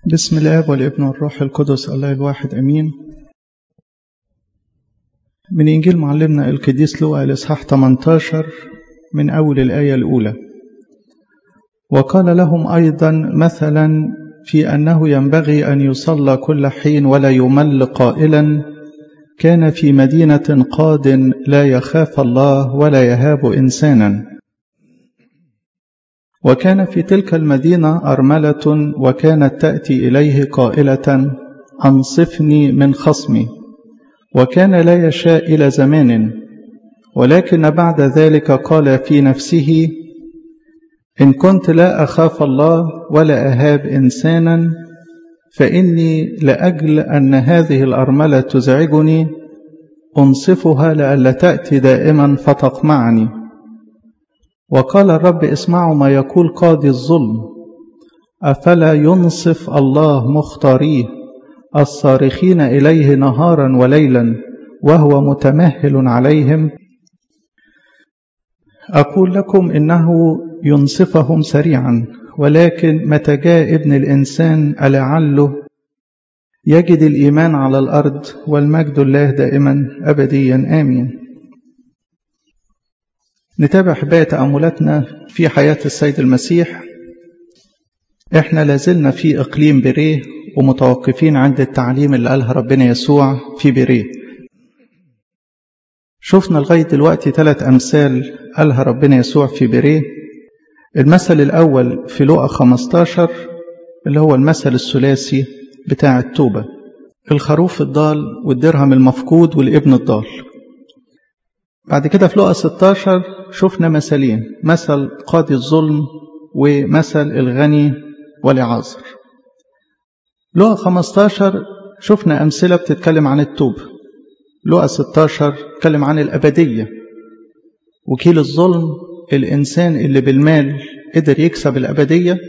بسم الآب والابن والروح القدس الله الواحد أمين. من إنجيل معلمنا القديس لوقا الإصحاح 18 من أول الآية الأولى. وقال لهم أيضا مثلا في أنه ينبغي أن يصلى كل حين ولا يمل قائلا: كان في مدينة قاض لا يخاف الله ولا يهاب إنسانا، وكان في تلك المدينة أرملة وكانت تأتي إليه قائلة: أنصفني من خصمي، وكان لا يشاء إلى زمان. ولكن بعد ذلك قال في نفسه: إن كنت لا أخاف الله ولا أهاب إنسانا فإني لأجل أن هذه الأرملة تزعجني أنصفها لئلا تأتي دائما فتقمعني. وقال الرب: اسمعوا ما يقول قاضي الظلم: أفلا ينصف الله مختاريه الصارخين إليه نهارا وليلا وهو متمهل عليهم؟ أقول لكم إنه ينصفهم سريعا، ولكن متى جاء ابن الإنسان ألعله يجد الإيمان على الأرض؟ والمجد الله دائما أبديا آمين. نتابع حباية تأملاتنا في حياة السيد المسيح. احنا لازلنا في إقليم بيريه ومتوقفين عند التعليم اللي قالها ربنا يسوع في بيريه. شفنا لغاية دلوقتي 3 أمثال قالها ربنا يسوع في بيريه. المثل الأول في لوقا 15 اللي هو المثل الثلاثي بتاع التوبة: الخروف الضال والدرهم المفقود والابن الضال. بعد كده في لوقا 16 شفنا مثلين: مثل قاضي الظلم ومثل الغني والعازر. لوقا 15 شفنا أمثلة بتتكلم عن التوبة. لوقا 16 بتتكلم عن الأبدية. وكيل الظلم الإنسان اللي بالمال قدر يكسب الأبدية،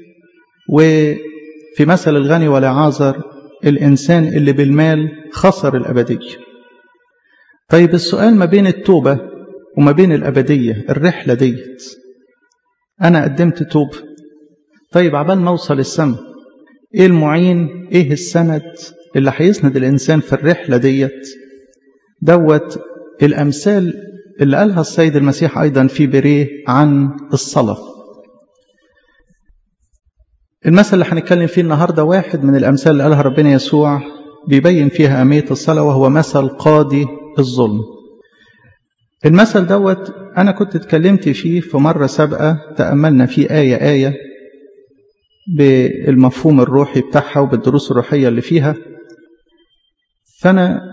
وفي مثل الغني والعازر الإنسان اللي بالمال خسر الأبدية. طيب السؤال ما بين التوبة وما بين الأبدية، الرحلة ديت أنا قدمت توبة، طيب عبال ما أوصل السماء إيه المعين، إيه السند اللي هيسند الإنسان في الرحلة ديت؟ دوت الأمثال اللي قالها السيد المسيح أيضا في بيريه عن الصلاة. المثل اللي هنتكلم فيه النهاردة واحد من الأمثال اللي قالها ربنا يسوع بيبين فيها أهمية الصلاة، وهو مثل قاضي الظلم. المثل دوت أنا كنت اتكلمت فيه في مرة سابقة، تأملنا فيه آية بالمفهوم الروحي بتاعها وبالدروس الروحية اللي فيها. فأنا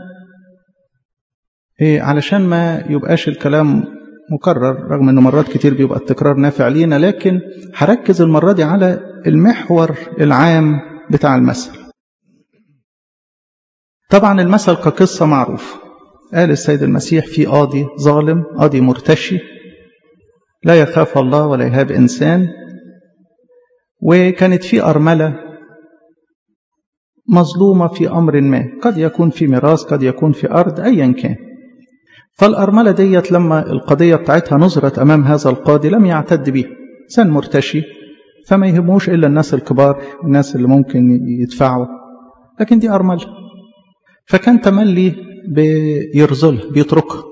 علشان ما يبقاش الكلام مكرر، رغم أنه مرات كتير بيبقى التكرار نافع لينا، لكن هركز المرة دي على المحور العام بتاع المثل. طبعا المثل كقصة معروف. قال السيد المسيح في قاضي ظالم، قاضي مرتشي لا يخاف الله ولا يهاب إنسان، وكانت في أرملة مظلومة في أمر ما، قد يكون في ميراث، قد يكون في أرض، أيا كان. فالأرملة ديت لما القضية بتاعتها نظرت أمام هذا القاضي لم يعتد بها، إنسان مرتشي فما يهموش إلا الناس الكبار، الناس اللي ممكن يدفعوا، لكن دي أرملة، فكان تملي بيرزلها بيتركها.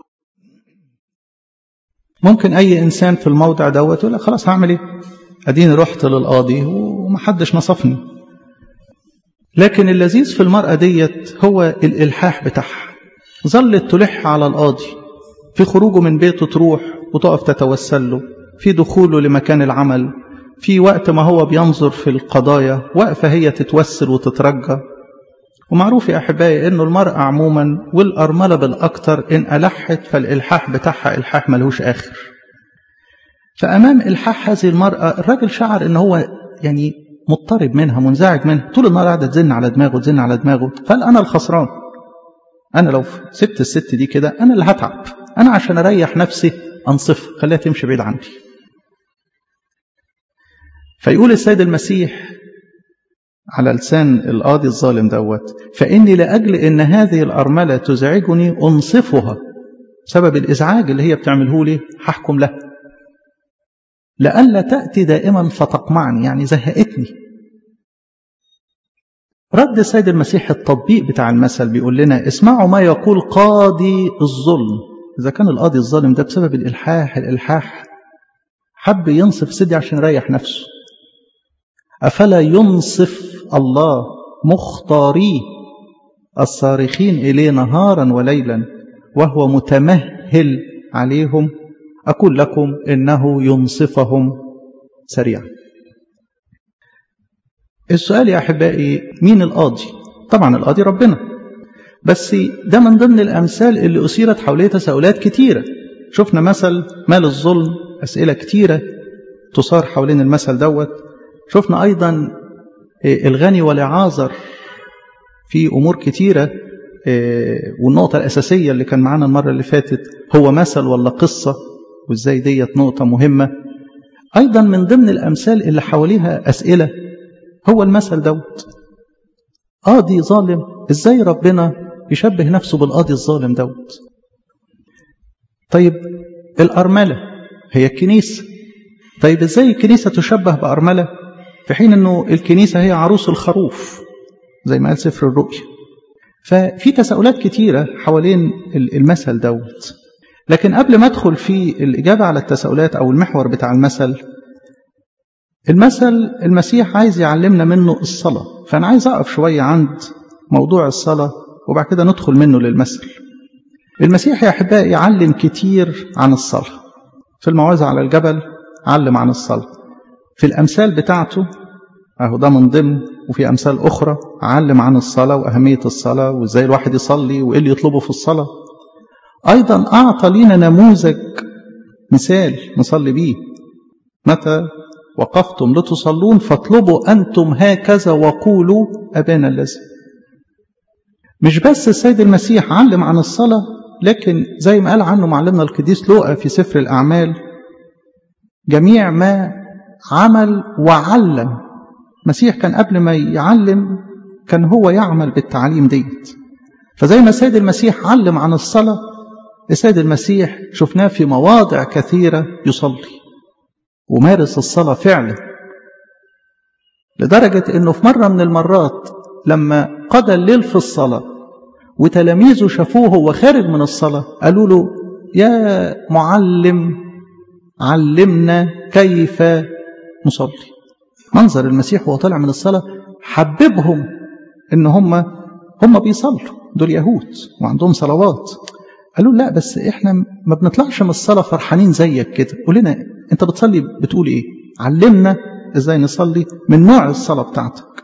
ممكن أي إنسان في الموضع دوت يقول لك خلاص هعمل إيه؟ أديني رحت للقاضي ومحدش نصفني. لكن اللذيذ في المرأة ديت هو الإلحاح بتاعها. ظلت تلح على القاضي في خروجه من بيته، تروح وتقف تتوسل له، في دخوله لمكان العمل، في وقت ما هو بينظر في القضايا وقفة هي تتوسل وتترجى. ومعروف يا أحبائي أنه المرأة عموما والأرملة بالأكثر إن ألحت فالإلحاح بتاعها إلحاح ملهوش آخر. فأمام إلحاح هذه المرأة الراجل شعر أنه هو يعني مضطرب منها، منزعج منها، طول النهار قاعدة تزن على دماغه تزن على دماغه. قال أنا الخسران، أنا لو سبت الست دي كده أنا اللي هتعب، أنا عشان أريح نفسي أنصف خليها تمشي بعيد عني. فيقول السيد المسيح على لسان القاضي الظالم دوت: فإني لأجل إن هذه الأرملة تزعجني أنصفها، سبب الإزعاج اللي هي بتعمله لي هحكم لها، لئلا تأتي دائما فتقمعني، يعني زهقتني. رد السيد المسيح التطبيق بتاع المثل بيقول لنا اسمعوا ما يقول قاضي الظلم. إذا كان القاضي الظالم ده بسبب الإلحاح حب ينصف سيدي عشان يريح نفسه، أفلا ينصف الله مختاريه الصارخين إليه نهارا وليلا وهو متمهل عليهم؟ أقول لكم إنه ينصفهم سريعا. السؤال يا أحبائي، مين القاضي؟ طبعا القاضي ربنا، بس ده من ضمن الأمثال اللي أثيرت حواليه تساؤلات كتيرة. شفنا مثل مال الظلم، أسئلة كتيرة تصار حوالين المثل دوت. شفنا أيضا الغني والعازر في أمور كتيرة، والنقطة الأساسية اللي كان معانا المرة اللي فاتت هو مثل ولا قصة، وإزاي ديت نقطة مهمة. أيضا من ضمن الأمثال اللي حواليها أسئلة هو المثل دوت، قاضي ظالم، إزاي ربنا يشبه نفسه بالقاضي الظالم دوت؟ طيب الأرملة هي الكنيسة، طيب إزاي الكنيسة تشبه بأرملة في حين أنه الكنيسة هي عروس الخروف زي ما قال سفر الرؤيا؟ ففي تساؤلات كتيرة حوالين المثل دوت. لكن قبل ما أدخل في الإجابة على التساؤلات أو المحور بتاع المثل المسيح عايز يعلمنا منه الصلاة، فأنا عايز أقف شوية عند موضوع الصلاة وبعد كده ندخل منه للمثل. المسيح يا أحبائي يعلم كتير عن الصلاة. في الموعظة على الجبل علم عن الصلاة، في الأمثال بتاعته أهو ده من ضمن، وفي أمثال أخرى علم عن الصلاة وأهمية الصلاة وإزاي الواحد يصلي وإيه اللي يطلبه في الصلاة. أيضا أعطى لنا نموذج مثال نصلي بيه، متى وقفتم لتصلون فاطلبوا أنتم هكذا وقولوا أبانا الذي. مش بس السيد المسيح علم عن الصلاة، لكن زي ما قال عنه معلمنا القديس لوقا في سفر الأعمال جميع ما عمل وعلم. المسيح كان قبل ما يعلم كان هو يعمل بالتعليم ديت. فزي ما السيد المسيح علم عن الصلاة، السيد المسيح شفناه في مواضع كثيرة يصلي ومارس الصلاة فعلا، لدرجة أنه في مرة من المرات لما قضى الليل في الصلاة وتلاميذه شافوه وهو خارج من الصلاة قالوا له يا معلم علمنا كيف نصلي. منظر المسيح وهو طالع من الصلاة حببهم ان هم بيصلوا، دول يهود وعندهم صلوات. قالوا لا بس احنا ما بنطلعش من الصلاة فرحانين زيك كده، قول لنا انت بتصلي بتقول ايه، علمنا ازاي نصلي من نوع الصلاة بتاعتك.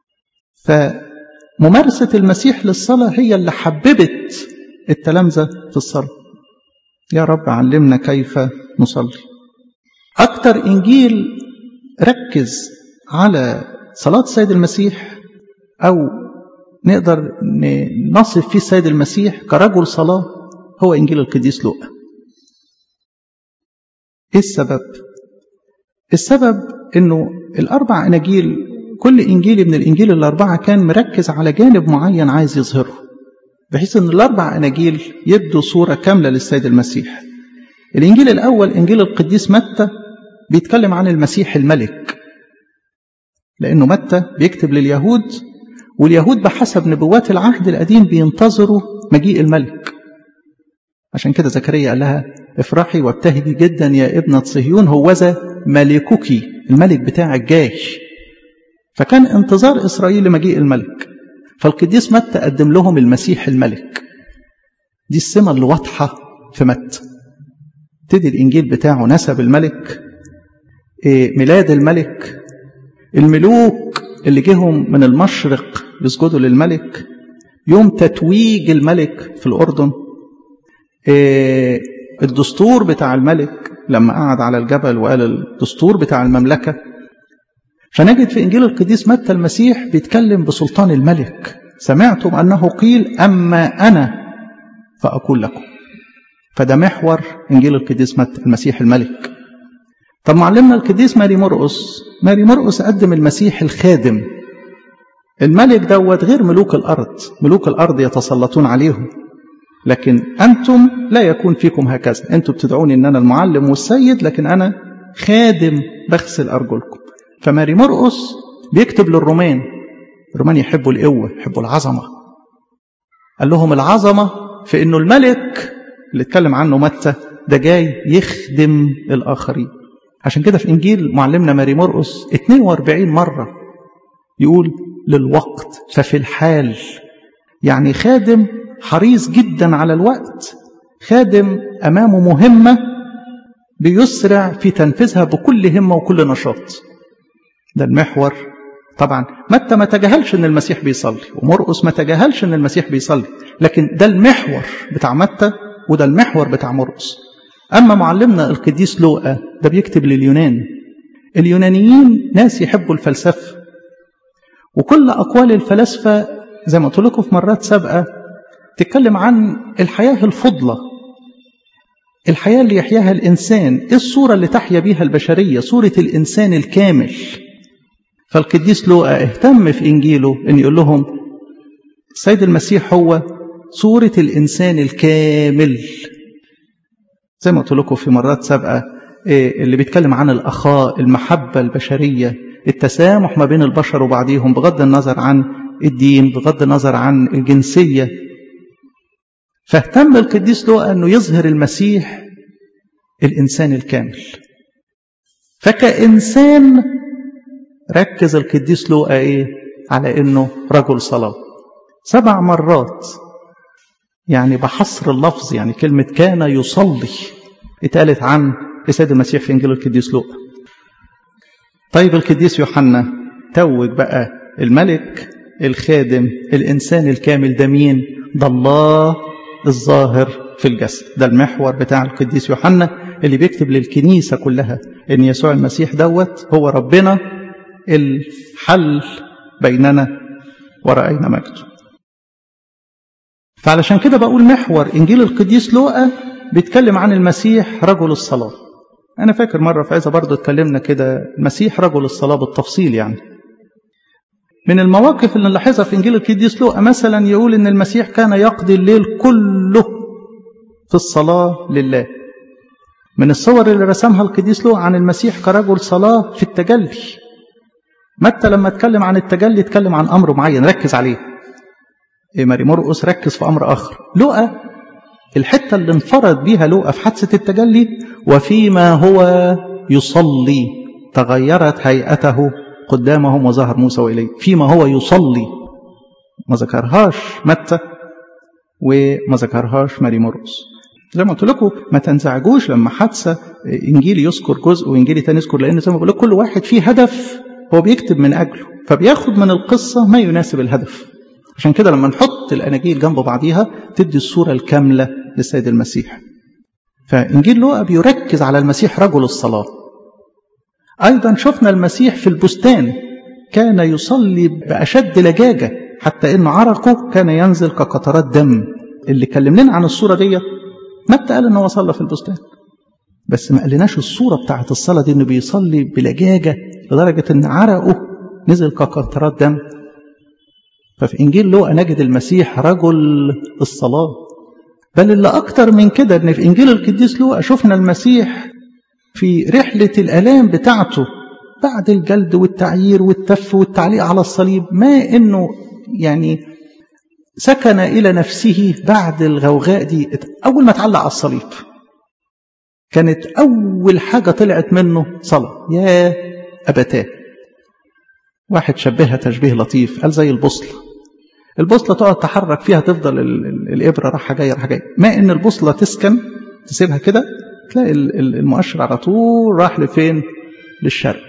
فممارسة المسيح للصلاة هي اللي حببت التلامذة في الصلاة. يا رب علمنا كيف نصلي. أكتر إنجيل ركز على صلاة السيد المسيح أو نقدر نصف فيه السيد المسيح كرجل صلاة هو إنجيل القديس لوقا. إيه السبب؟ السبب إنه الأربع أناجيل كل إنجيل من الإنجيل الأربعة كان مركز على جانب معين عايز يظهره، بحيث أن الأربع أناجيل يبدو صورة كاملة للسيد المسيح. الإنجيل الأول إنجيل القديس متى بيتكلم عن المسيح الملك، لأنه متى بيكتب لليهود، واليهود بحسب نبوات العهد القديم بينتظروا مجيء الملك. عشان كده زكريا قال لها افرحي وابتهجي جدا يا ابنة صهيون هوذا ملكك، الملك بتاعك جاي. فكان انتظار إسرائيل لمجيء الملك، فالقديس متى قدم لهم المسيح الملك. دي السمة اللي واضحة في متى. ابتدي الإنجيل بتاعه نسب الملك، ميلاد الملك، الملوك اللي جيهم من المشرق بيسجدوا للملك، يوم تتويج الملك في الأردن، الدستور بتاع الملك لما قعد على الجبل وقال الدستور بتاع المملكة. فنجد في إنجيل القديس متى المسيح بيتكلم بسلطان الملك، سمعتم أنه قيل أما أنا فأقول لكم. فده محور إنجيل القديس متى، المسيح الملك. طب معلمنا القديس ماري مرقس قدم المسيح الخادم. الملك دوت غير ملوك الأرض، ملوك الأرض يتسلطون عليهم، لكن أنتم لا يكون فيكم هكذا. أنتم بتدعوني أن أنا المعلم والسيد، لكن أنا خادم بغسل أرجلكم. فماري مرقس بيكتب للرومان الرومان يحبوا القوة، يحبوا العظمة. قال لهم العظمة في إنه الملك اللي اتكلم عنه متى ده جاي يخدم الآخرين. عشان كده في إنجيل معلمنا ماري مرقس 42 مرة يقول للوقت ففي الحال، يعني خادم حريص جدا على الوقت، خادم أمامه مهمة بيسرع في تنفيذها بكل همة وكل نشاط. ده المحور. طبعا متى ما تجاهلش ان المسيح بيصلي، ومرقس ما تجاهلش ان المسيح بيصلي، لكن ده المحور بتاع متى وده المحور بتاع مرقس. اما معلمنا القديس لوقا ده بيكتب لليونان. اليونانيين ناس يحبوا الفلسفه، وكل اقوال الفلاسفه زي ما قلت لكم في مرات سابقه تتكلم عن الحياه الفضله، الحياه اللي يحياها الانسان، ايه الصوره اللي تحيا بيها البشريه، صوره الانسان الكامل. فالقديس لوقا اهتم في إنجيله أن يقول لهم السيد المسيح هو صورة الإنسان الكامل. زي ما قلت لكم في مرات سابقة اللي بيتكلم عن الأخاء، المحبة البشرية، التسامح ما بين البشر وبعضهم بغض النظر عن الدين، بغض النظر عن الجنسية. فاهتم القديس لوقا أنه يظهر المسيح الإنسان الكامل. فكإنسان ركز القديس لوقا على انه رجل صلاة 7 مرات، يعني بحصر اللفظ، يعني كلمة كان يصلي اتقالت عن السيد المسيح في انجيل القديس لوقا. طيب القديس يوحنا توج بقى الملك الخادم الانسان الكامل ده مين؟ ده الله الظاهر في الجسد. ده المحور بتاع القديس يوحنا اللي بيكتب للكنيسة كلها ان يسوع المسيح دوت هو ربنا الحل بيننا ورأينا مجده. فعلشان كده بقول محور إنجيل القديس لوقا بيتكلم عن المسيح رجل الصلاة. أنا فاكر مرة في عزة برضو اتكلمنا كده المسيح رجل الصلاة بالتفصيل. يعني من المواقف اللي نلاحظها في إنجيل القديس لوقا مثلا يقول إن المسيح كان يقضي الليل كله في الصلاة لله. من الصور اللي رسمها القديس لوقا عن المسيح كرجل صلاة في التجلي. متى لما اتكلم عن التجلي اتكلم عن أمر معين ركز عليه. ماري مرقس ركز في أمر آخر. لوقا الحتة اللي انفرد بيها لوقا في حادثة التجلي وفيما هو يصلي تغيرت هيئته قدامهم وظهر موسى وإليه. فيما هو يصلي ما ذكرهاش متى وما ذكرهاش ماري مرقس. زي ما قلت لكم ما تنزعجوش لما حادثة إنجيلي يذكر جزء وإنجيلي تاني يذكر، لأن زي ما بقول لك كل واحد فيه هدف هو بيكتب من أجله، فبياخد من القصة ما يناسب الهدف. عشان كده لما نحط الأناجيل جنب بعضيها تدي الصورة الكاملة للسيد المسيح. فإنجيل لوقا بيركز على المسيح رجل الصلاة. أيضا شفنا المسيح في البستان كان يصلي بأشد لجاجة حتى إن عرقه كان ينزل كقطرات دم. اللي كلمنا عن الصورة دي متى قال إنه صلى في البستان، بس ما قالناش الصورة بتاعت الصلاة دي إنه بيصلي بلجاجة لدرجة إن عرقه نزل كقطرات دم. ففي إنجيل لوقا نجد المسيح رجل الصلاة. بل اللي أكتر من كده إن في إنجيل القديس لوقا شفنا المسيح في رحلة الآلام بتاعته بعد الجلد والتعيير والتف والتعليق على الصليب، ما إنه يعني سكن إلى نفسه بعد الغوغاء دي. أول ما تعلق على الصليب كانت أول حاجة طلعت منه صلاة يا أبتاه. واحد شبهها تشبيه لطيف قال زي البوصلة تقعد تحرك فيها تفضل الإبرة راحة جاية راحة جاية، ما إن البوصلة تسكن تسيبها كده تلاقي المؤشر على طول راح لفين؟ للشرق.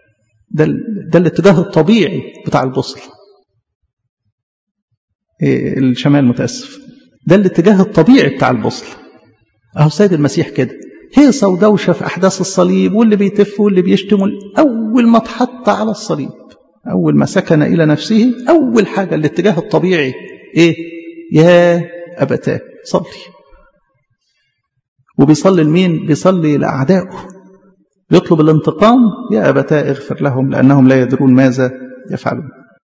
ده الاتجاه الطبيعي بتاع البوصلة. الشمال متأسف. ده الاتجاه الطبيعي بتاع البوصلة. أهو السيد المسيح كده هيصة ودوشة في أحداث الصليب واللي بيتف واللي بيشتم. أول ما اتحط على الصليب أول ما سكن إلى نفسه أول حاجة الاتجاه الطبيعي إيه؟ يا أبتاه صلي. وبيصلي لمين؟ بيصلي لأعدائه، بيطلب الانتقام. يا أبتاه اغفر لهم لأنهم لا يدرون ماذا يفعلون.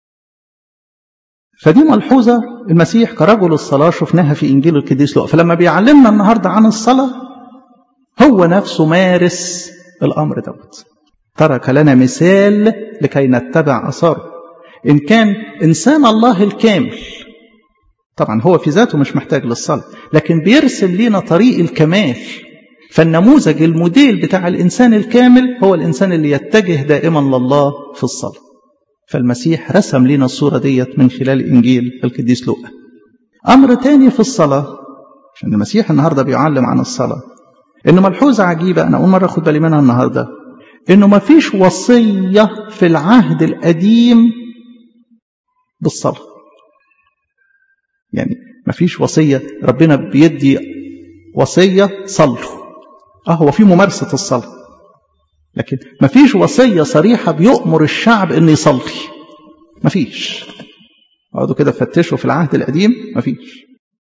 فدي ملحوظة المسيح كرجل الصلاة شفناها في إنجيل القديس لوقا. فلما بيعلمنا النهاردة عن الصلاة هو نفسه مارس الأمر دوت. ترك لنا مثال لكي نتبع أثاره. إن كان إنسان الله الكامل طبعا هو في ذاته مش محتاج للصلاة، لكن بيرسم لنا طريق الكمال. فالنموذج الموديل بتاع الإنسان الكامل هو الإنسان اللي يتجه دائما لله في الصلاة. فالمسيح رسم لنا الصورة ديت من خلال إنجيل القديس لوقا. أمر تاني في الصلاة، عشان المسيح النهاردة بيعلم عن الصلاة، إنه ملحوظة عجيبة أنا أول مرة أخد بالي منها النهاردة، إنه ما فيش وصية في العهد القديم بالصلاة. يعني ما فيش وصية ربنا بيدي وصية صلوا. هو في ممارسة الصلاة، لكن ما فيش وصية صريحة بيؤمر الشعب إنه يصلي. ما فيش. اقعدوا كده فتشوا في العهد القديم، ما فيش.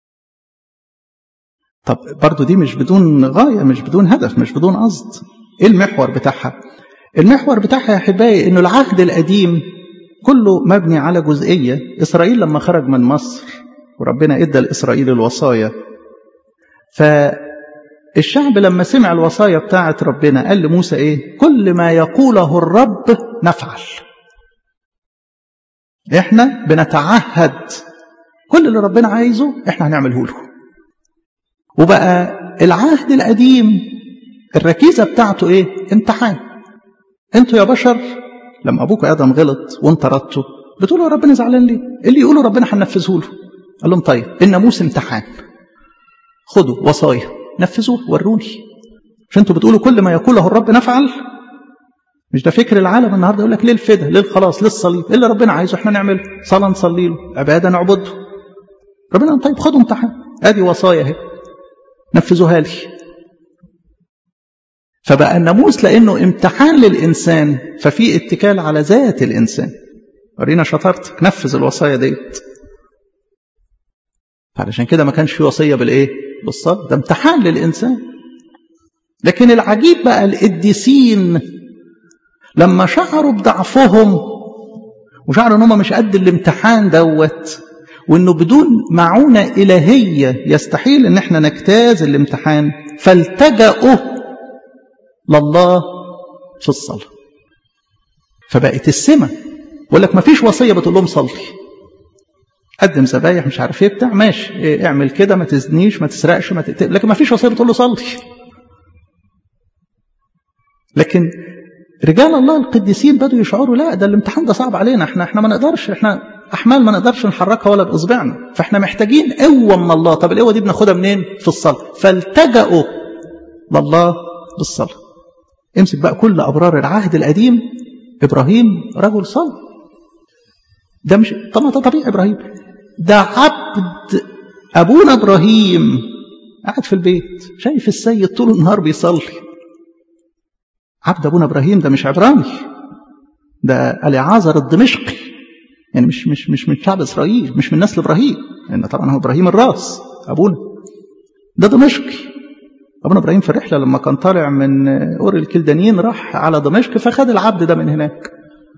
طب برضو دي مش بدون غاية، مش بدون هدف، مش بدون قصد. ايه المحور بتاعها؟ المحور بتاعها يا احبائي انه العهد القديم كله مبني على جزئية. إسرائيل لما خرج من مصر وربنا ادى لإسرائيل الوصايا، فالشعب لما سمع الوصايا بتاعة ربنا قال لموسى ايه؟ كل ما يقوله الرب نفعل. احنا بنتعهد كل اللي ربنا عايزه احنا هنعمله له. وبقى العهد القديم الركيزة بتاعته ايه؟ امتحان. انتوا يا بشر لما ابوك ادم غلط وانت ردته بتقولوا ربنا زعلان ليه؟ اللي يقولوا ربنا هننفذه له. قال لهم طيب الناموس امتحان، خدوا وصايا نفذوه وروني. مش انتوا بتقولوا كل ما يقوله الرب نفعل؟ مش ده فكر العالم النهارده؟ يقول لك ليه الفدا، ليه الخلاص، ليه الصليب، اللي ربنا عايزه احنا نعمله، صلاه نصلي له، عباده نعبده. ربنا طيب خدوا امتحان، ادي وصايا اهي نفذوها لي. فبقى الناموس لانه امتحان للانسان ففي اتكال على ذات الانسان. ورينا شطارتك، نفذ الوصايا ديت. علشان كده ما كانش في وصيه بالايه؟ بالصلاه، ده امتحان للانسان. لكن العجيب بقى القديسين لما شعروا بضعفهم وشعروا ان هم مش قد الامتحان دوت، وانه بدون معونة إلهية يستحيل ان احنا نجتاز الامتحان، فالتجأوا لله في الصلاة. فبقت السمة يقول لك ما فيش وصية بتقول لهم صلي، قدم ذبايح مش عارف ايه بتاع، ماشي اعمل كده، ما تزنيش، ما تسرقش، ما تقتل، لكن ما فيش وصية بتقول له صلي. لكن رجال الله القديسين بدوا يشعروا لا ده الامتحان ده صعب علينا، احنا ما نقدرش، احنا احمال ما نقدرش نحركها ولا باصبعنا، فاحنا محتاجين قوه من الله. طب القوه دي بناخدها منين؟ في الصلاه. فالتجأوا لله بالصلاه. امسك بقى كل ابرار العهد القديم. ابراهيم رجل صلاه، ده مش طبعا ده طبيعي. ابراهيم ده عبد ابونا ابراهيم قاعد في البيت شايف السيد طول النهار بيصلي. عبد ابونا ابراهيم ده مش عبراني، ده اليعازر الدمشقي، يعني مش من شعب اسرائيل، مش من نسل ابراهيم، لان طبعا هو ابراهيم الراس ابونا، ده دمشقي. ابونا ابراهيم في الرحله لما كان طالع من اور الكلدانيين راح على دمشق، فخد العبد ده من هناك.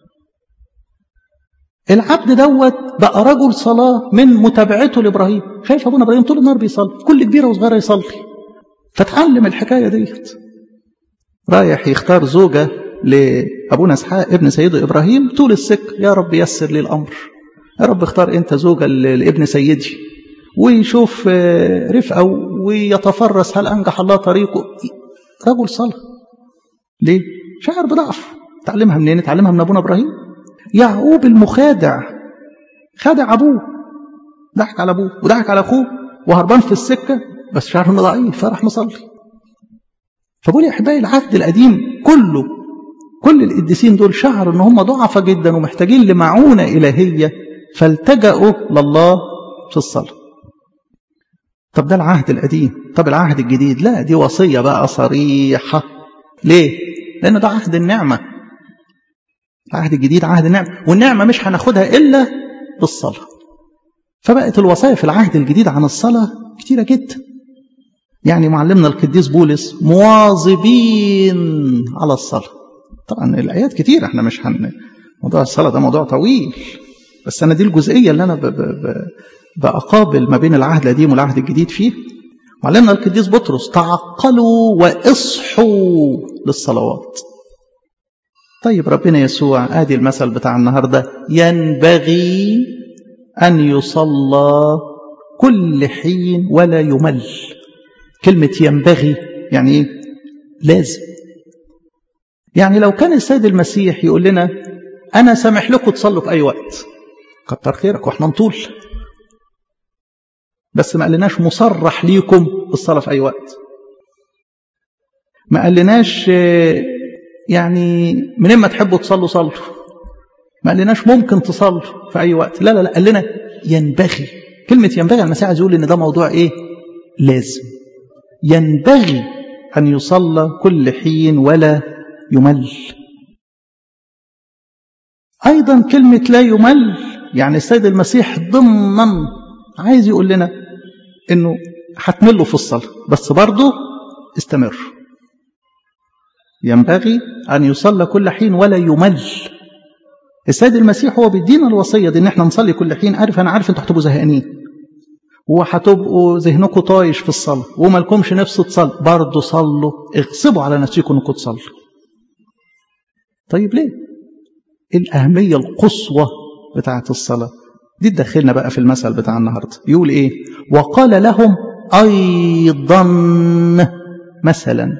العبد دوت بقى رجل صلاه من متابعته لابراهيم، شايف ابونا ابراهيم طول النهار بيصلي، كل كبيره وصغيره يصلي، فتعلم الحكايه ديت. رايح يختار زوجة لأبونا اسحاق ابن سيده إبراهيم، طول السكة يا رب يسر لي الأمر، يا رب اختار أنت زوجة لابن سيدي، ويشوف رفقة ويتفرس هل أنجح الله طريقه. رجل صلاة. ليه؟ شعر بضعف. تعلمها منين؟ تعلمها من أبونا إبراهيم. يعقوب المخادع خادع أبوه، ضحك على أبوه وضحك على أخوه وهربان في السكة، بس شعر إنه ضعيف فراح مصلي. فبقول يا احبائي العهد القديم كله، كل القديسين دول شعروا ان هم ضعفة جدا ومحتاجين لمعونة إلهية، فالتجأوا لله في الصلاة. طب ده العهد القديم. طب العهد الجديد لا، دي وصية بقى صريحة. ليه؟ لأن ده عهد النعمة. العهد الجديد عهد النعمة، والنعمة مش هناخدها إلا بالصلاة. فبقت الوصايا في العهد الجديد عن الصلاة كتيرة جدا. يعني معلمنا القديس بولس مواظبين على الصلاة. طبعا الآيات كتير، احنا مش موضوع الصلاة ده موضوع طويل، بس أنا دي الجزئية اللي أنا بأقابل ما بين العهد القديم والعهد الجديد فيه. معلمنا القديس بطرس تعقلوا واصحوا للصلوات. طيب ربنا يسوع ادي المثل بتاع النهارده، ينبغي ان يصلى كل حين ولا يمل. كلمة ينبغي يعني ايه؟ لازم. يعني لو كان السيد المسيح يقول لنا انا سامح لكم تصلوا في اي وقت، كتر خيرك واحنا نطول، بس ما قالناش مصرح ليكم الصلاة في اي وقت، ما قالناش يعني من ما تحبوا تصلوا صلوا، ما قالناش ممكن تصلوا في اي وقت، لا لا لا، قال لنا ينبغي. كلمة ينبغي المسيح عايز يقول ان ده موضوع ايه؟ لازم. ينبغي ان يصلى كل حين ولا يمل. ايضا كلمة لا يمل يعني السيد المسيح ضمنا عايز يقول لنا انه هتملوا في الصلاة بس برضه استمر. ينبغي ان يصلى كل حين ولا يمل. السيد المسيح هو بيدينا الوصية دي ان احنا نصلي كل حين. انا عارف انتوا هتبقوا زهقانين وهتبقوا ذهنكم طايش في الصلاة وما لكمش نفس تصلوا، برضه صلوا، اغصبوا على نفسكم انكم تصلوا. طيب ليه؟ الأهمية القصوى بتاعت الصلاة دي تدخلنا بقى في المثل بتاع النهاردة. يقول ايه؟ وقال لهم ايضا مثلا.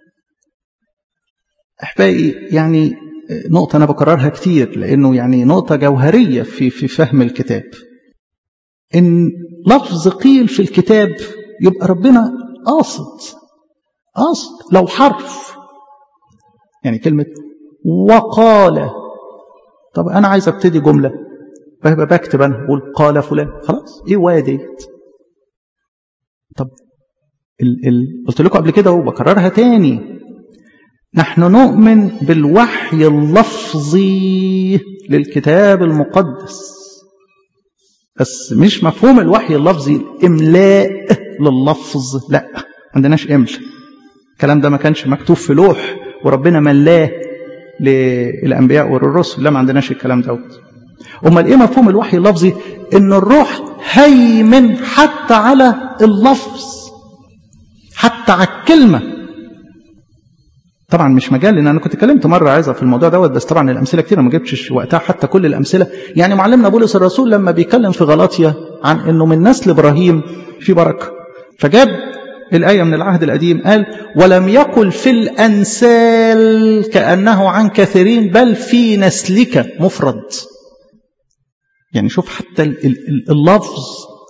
احبائي يعني نقطة انا بكررها كتير لانه يعني نقطة جوهرية في فهم الكتاب. ان لفظ قيل في الكتاب يبقى ربنا قاصد لو حرف، يعني كلمة وقال. طب انا عايز ابتدي جملة بكتب انا بقول قال فلان، خلاص ايه واديت؟ طب قلت لكم قبل كده وبكررها تاني، نحن نؤمن بالوحي اللفظي للكتاب المقدس، بس مش مفهوم الوحي اللفظي الاملاء لللفظ، لا عندناش امل. الكلام ده ما كانش مكتوب في لوح وربنا ملاه للانبياء والرسل، لا ما عندناش الكلام دوت. امال ايه مفهوم الوحي اللفظي؟ ان الروح هيمن حتى على اللفظ، حتى على الكلمه. طبعا مش مجال لان انا كنت اتكلمت مره عايزه في الموضوع دوت، بس طبعا الامثله كتير ما جبتش وقتها حتى كل الامثله. يعني معلمنا بولس الرسول لما بيتكلم في غلاطيا عن انه من نسل ابراهيم في بركه، فجاب الايه من العهد القديم قال ولم يقل في الانسال كانه عن كثيرين بل في نسلك مفرد. يعني شوف حتى اللفظ،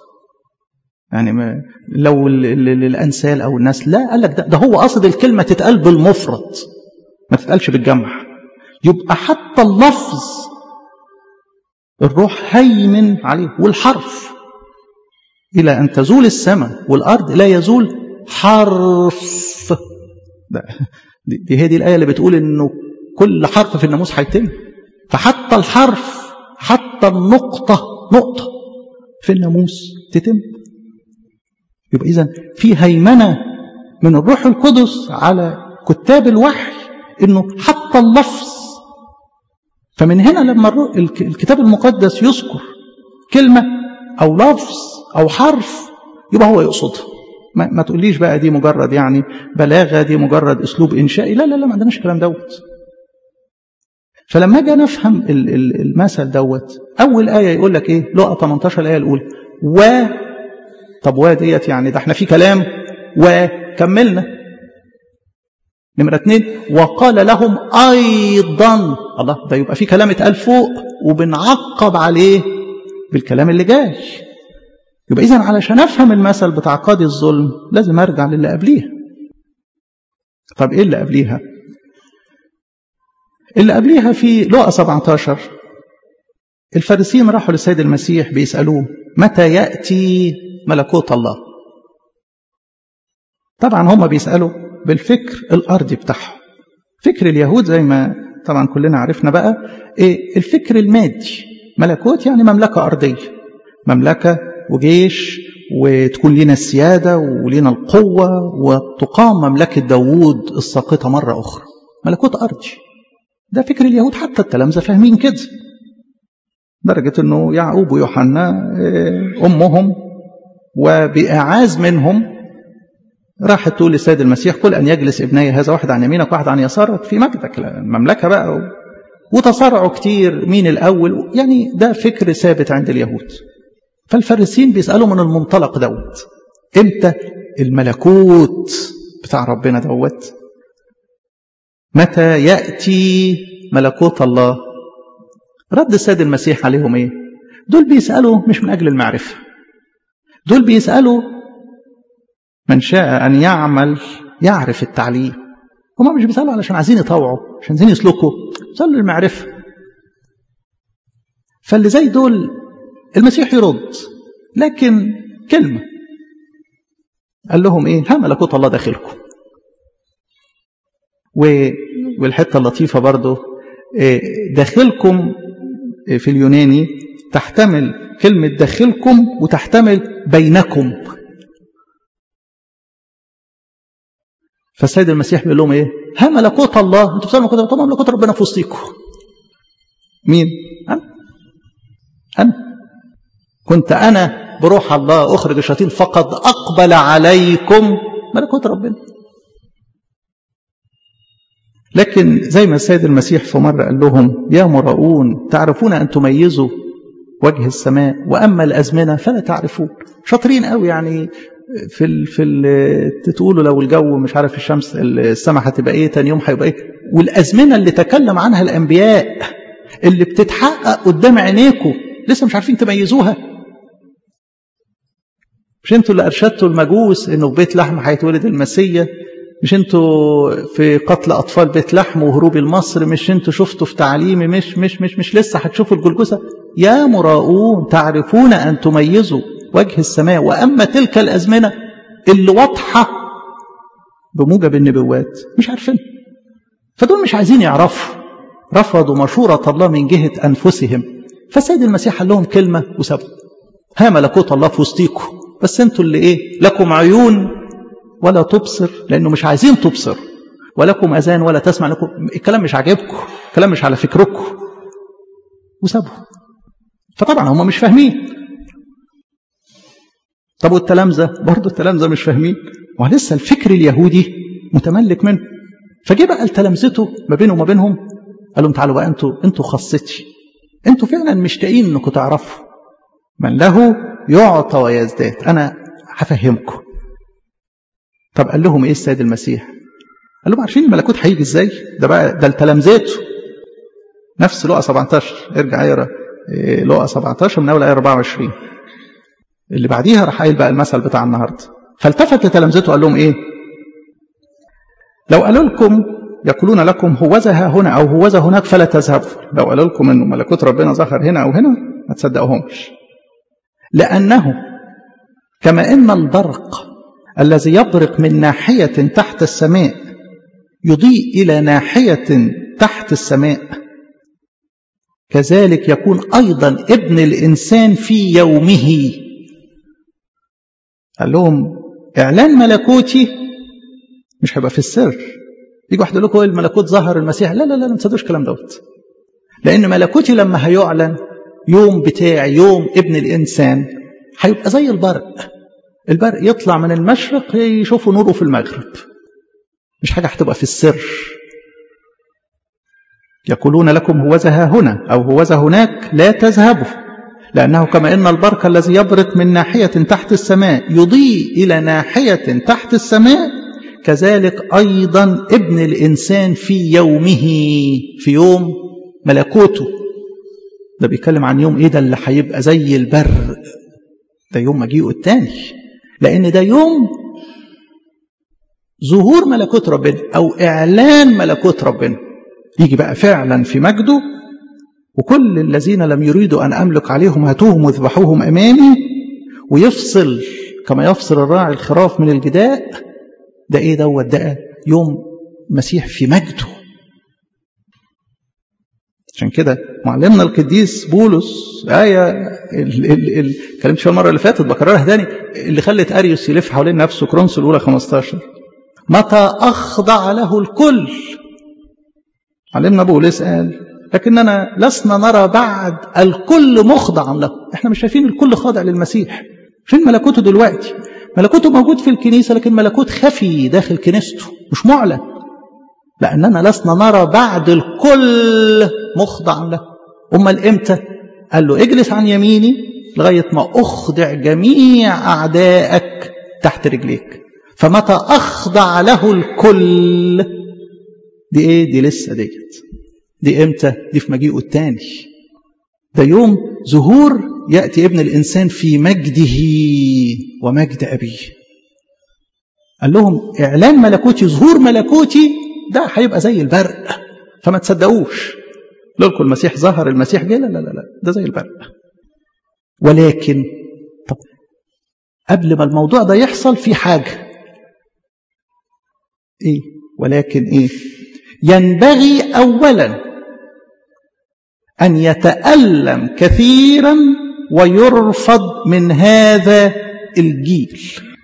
يعني لو الانسال او النسل، لا قال لك ده هو قصد الكلمه تتقال بالمفرد ما تتقالش بالجمع. يبقى حتى اللفظ الروح هيمن عليه، والحرف الى ان تزول السماء والارض لا يزول حرف. دي هي دي الايه اللي بتقول انه كل حرف في الناموس هيتم. فحتى الحرف، حتى النقطه في الناموس تتم. يبقى إذن في هيمنة من الروح القدس على كتاب الوحي إنه حتى اللفظ. فمن هنا لما الكتاب المقدس يذكر كلمة أو لفظ أو حرف يبقى هو يقصدها. ما تقوليش بقى دي مجرد يعني بلاغة، دي مجرد أسلوب إنشائي، لا لا لا، ما عندناش الكلام دوت. فلما جاء نفهم المثل دوت، أول آية يقول لك إيه؟ لقى 18 الآية الأولى طب ديت يعني ده احنا في كلام وكملنا. نمرة 2 وقال لهم أيضا. الله، ده يبقى في كلام اتقال فوق وبنعقب عليه بالكلام اللي جاي. يبقى إذن علشان أفهم المثل بتاع قاضي الظلم لازم أرجع للي قبليها. طب إيه اللي قبليها؟ اللي قبليها في لقا 17 الفارسيين راحوا للسيد المسيح بيسألوه متى يأتي ملكوت الله. طبعا هم بيسألوا بالفكر الأرضي بتاعهم، فكر اليهود زي ما طبعا كلنا عرفنا بقى إيه الفكر المادي. ملكوت يعني مملكة أرضية، مملكة وجيش وتكون لنا السيادة ولنا القوة وتقام مملكة داوود الساقطة مرة أخرى. ملكوت أرضي ده فكر اليهود، حتى التلامذة فاهمين كده، درجة أنه يعقوب ويوحنا أمهم وبإعاز منهم راحت تقول للسيد المسيح قل أن يجلس ابني هذا واحد عن يمينك واحد عن يسارك في مجدك. المملكة بقى وتصارعوا كتير مين الأول، يعني ده فكر ثابت عند اليهود. فالفارسيين بيسألوا من المنطلق دوت، امتى الملكوت بتاع ربنا دوت؟ متى يأتي ملكوت الله؟ رد السيد المسيح عليهم ايه؟ دول بيسألوا مش من أجل المعرفة، دول بيسألوا من شاء أن يعمل يعرف التعليم. هم مش بيسألوا علشان عايزين يطوعوا، عشان عايزين يسلكوا، بيسألوا للمعرفة. فاللي زي دول المسيح يرد، لكن كلمة قال لهم ايه؟ ها ملكوت الله داخلكم. والحتة اللطيفة برضو داخلكم في اليوناني تحتمل كلمة داخلكم وتحتمل بينكم. فالسيد المسيح بيقول لهم ايه؟ ها ملكوت الله، انتوا بتسألوا ملكوت الله، طبعا ملكوت ربنا في وسطيكم. مين؟ أنا كنت أنا بروح الله أخرج الشياطين فقد أقبل عليكم ملكوت ربنا. لكن زي ما السيد المسيح في مرة قال لهم يا مراؤون تعرفون أن تميزوا وجه السماء وأما الأزمنة فلا تعرفون. شاطرين قوي يعني تقولوا لو الجو مش عارف الشمس السماء هتبقى ايه، تاني يوم هيبقى ايه، والأزمنة اللي تكلم عنها الأنبياء اللي بتتحقق قدام عينيكم لسه مش عارفين تميزوها. مش انتوا اللي أرشدتوا المجوس انه في بيت لحم هيتولد المسيح؟ مش انتوا في قتل أطفال بيت لحم وهروب المصر؟ مش انتوا شفتوا في تعليمي؟ مش لسه هتشوفوا الجلجسة؟ يا مراؤون تعرفون أن تميزوا وجه السماء وأما تلك الأزمنة اللي واضحة بموجب النبوات مش عارفين. فدول مش عايزين يعرفوا، رفضوا مشورة الله من جهة أنفسهم. فسيد المسيح قال لهم كلمة وسابوا. ها ملكوت الله في وسطيكم، بس انتوا اللي ايه؟ لكم عيون ولا تبصر لأنه مش عايزين تبصر، ولكم أذان ولا تسمع. لكم الكلام مش عاجبكم، الكلام مش على فكركم، وسابوا. فطبعا هم مش فاهمين. طب والتلامذة برضه التلامذة مش فاهمين، ولسه الفكر اليهودي متملك منه. فجه بقى التلامذته ما بينه وما بينهم قال لهم تعالوا بقى انتوا خاصتي، انتوا فعلا مشتاقين انكم تعرفوا من له يعطى ويزداد، انا هفهمكم. طب قال لهم ايه السيد المسيح؟ قال لهم عارفين الملكوت هيجي ازاي؟ ده بقى ده التلامذته نفس لقا 17. ارجع اقرا لقا 17 من اول ايه 24 اللي بعديها راح قايل بقى المثل بتاع النهارده. فالتفت لتلامذته قال لهم ايه؟ لو قالوا لكم يقولون لكم هوذا ها هنا او هوذا هناك فلا تذهبوا. لو قالوا لكم انه ملكوت ربنا ظهر هنا او هنا ما تصدقوهمش، لانه كما ان البرق الذي يبرق من ناحية تحت السماء يضيء إلى ناحية تحت السماء كذلك يكون أيضا ابن الإنسان في يومه. قال لهم إعلان ملكوتي مش هيبقى في السر. يجي واحد يقول لكم الملكوت ظهر المسيح، لا لا لا ما تصدقوش الكلام دوت، لأن ملكوتي لما هيعلن يوم بتاعي يوم ابن الإنسان هيبقى زي البرق. البرق يطلع من المشرق يشوفوا نوره في المغرب، مش حاجة هتبقى في السر. يقولون لكم هوذا ها هنا أو هوذا هناك لا تذهبوا، لأنه كما إن البرق الذي يبرق من ناحية تحت السماء يضيء إلى ناحية تحت السماء كذلك أيضا ابن الإنسان في يومه، في يوم ملكوته. ده بيتكلم عن يوم إيه ده اللي هيبقى زي البرق؟ ده يوم مجيئه الثاني، لأن ده يوم ظهور ملكوت ربنا أو إعلان ملكوت ربنا. يجي بقى فعلا في مجده، وكل الذين لم يريدوا أن أملك عليهم هاتوهم وذبحوهم أمامي، ويفصل كما يفصل الراعي الخراف من الجداء. ده إيه دوت؟ ده يوم مسيح في مجده. عشان كده معلمنا القديس بولس آية كلمت فيها المرة اللي فاتت بكررها تاني، اللي خلت أريوس يلف حوالين نفسه، كورنثوس الأولى 15. متى أخضع له الكل. معلمنا بولس قال لكننا لسنا نرى بعد الكل مخضعا له. احنا مش شايفين الكل خاضع للمسيح. فين ملكوته دلوقتي؟ ملكوته موجود في الكنيسة، لكن ملكوت خفي داخل كنيسته مش معلن. لأننا لسنا نرى بعد الكل مخضع له. أمال إمتى؟ قال له اجلس عن يميني لغاية ما أخضع جميع أعدائك تحت رجليك. فمتى أخضع له الكل، دي إيه؟ دي لسه دي إمتى؟ دي في مجيئه الثاني. ده يوم ظهور يأتي ابن الإنسان في مجده ومجد أبيه. قال لهم إعلان ملكوتي، ظهور ملكوتي ده هيبقى زي البرق، فما تصدقوش لكم المسيح ظهر، المسيح جه، لا، ده زي البرق. ولكن طب قبل ما الموضوع ده يحصل في حاجة إيه؟ ولكن إيه؟ ينبغي أولا أن يتألم كثيرا ويرفض من هذا الجيل.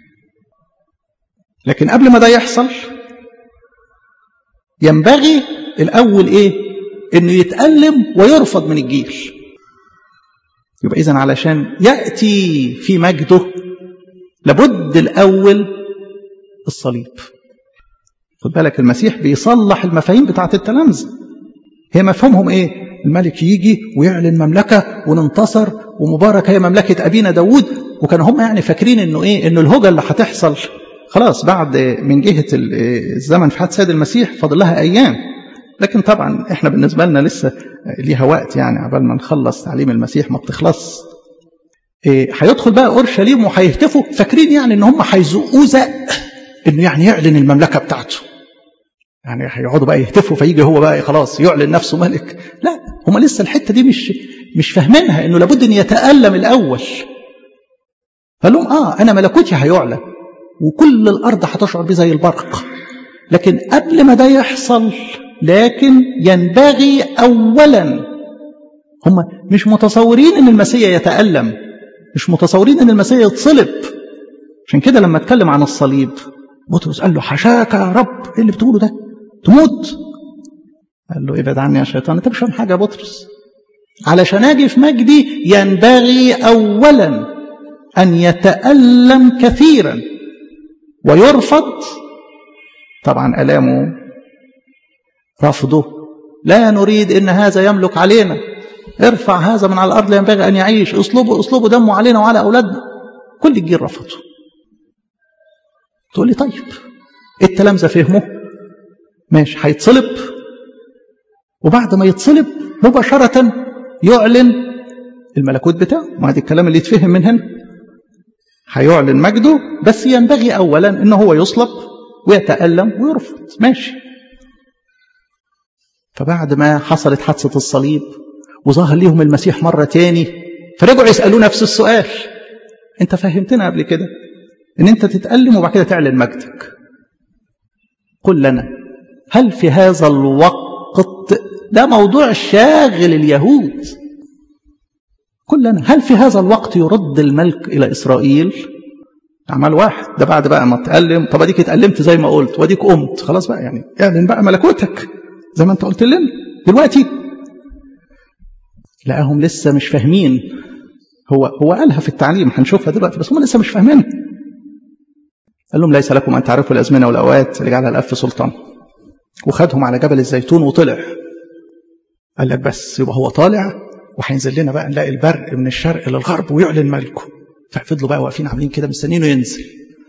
لكن قبل ما ده يحصل ينبغي الأول إيه؟ إنه يتألم ويرفض من الجيل. يبقى إذن علشان يأتي في مجده لابد الأول الصليب. خد بالك المسيح بيصلح المفاهيم بتاعت التلامذة. هي مفهومهم إيه؟ الملك يجي ويعلن مملكة وننتصر ومبارك هي مملكة أبينا داود، وكانوا هم يعني فاكرين إنه إيه؟ إنه الهوجة اللي هتحصل خلاص بعد من جهة الزمن في حد سيد المسيح فاضل لها أيام. لكن طبعا إحنا بالنسبة لنا لسه ليها وقت، يعني عبال ما نخلص تعليم المسيح ما بتخلص. هيدخل بقى أورشليم وهيهتفوا فاكرين يعني إن هم هيزقوه زق إنه يعني يعلن المملكة بتاعته، يعني هيقعدوا بقى يهتفوا فيجي هو بقى خلاص يعلن نفسه ملك. لا، هم لسه الحتة دي مش فاهمينها، إنه لابد أن يتألم الأول. قال لهم أنا ملكوتي هيعلن وكل الأرض هتشعر بيه زي البرق، لكن قبل ما ده يحصل لكن ينبغي أولا. هم مش متصورين أن المسيح يتألم، مش متصورين أن المسيح يتصلب. عشان كده لما اتكلم عن الصليب بطرس قال له حشاك يا رب، ايه اللي بتقوله ده؟ تموت. قال له ابعد عني يا شيطان، انت مش فاهم حاجه يا بطرس. علشان اجي في مجدي ينبغي اولا ان يتألم كثيرا ويرفض. طبعا الامه رفضه، لا نريد ان هذا يملك علينا، ارفع هذا من على الارض، لا ينبغي ان يعيش، اصلبوا دمه علينا وعلى اولادنا. كل الجيل رفضه. تقول لي طيب التلامذة فهموا ماشي، هيتصلب وبعد ما يتصلب مباشرة يعلن الملكوت بتاعه. ما هذا الكلام اللي يتفهم من هنا، هيعلن مجده، بس ينبغي أولا إنه هو يصلب ويتألم ويرفض. ماشي. فبعد ما حصلت حادثة الصليب وظهر ليهم المسيح مرة تاني، فرجعوا يسألوا نفس السؤال. انت فهمتنا قبل كده ان انت تتألم وبعد كده تعلن مجدك. قل لنا هل في هذا الوقت، ده موضوع شاغل اليهود، قل لنا هل في هذا الوقت يرد الملك إلى إسرائيل؟ أعمال 1 ده بعد بقى ما تألم. طب اديك اتألمت زي ما قلت واديك قمت خلاص بقى، يعني اعلن بقى ملكوتك زي ما انت قلت لنا. دلوقتي لقاهم لسه مش فاهمين. هو قالها في التعليم هنشوفها دلوقتي، بس هم لسه مش فاهمين. قال لهم ليس لكم أن تعرفوا الأزمنة والأوقات اللي جعلها الأب سلطان. وخدهم على جبل الزيتون وطلع. قال لك بس يبقى هو طالع وهينزل لنا بقى نلاقي البرق من الشرق للغرب ويعلن ملكه. ففضلوا بقى واقفين عاملين كده مستنينه ينزل.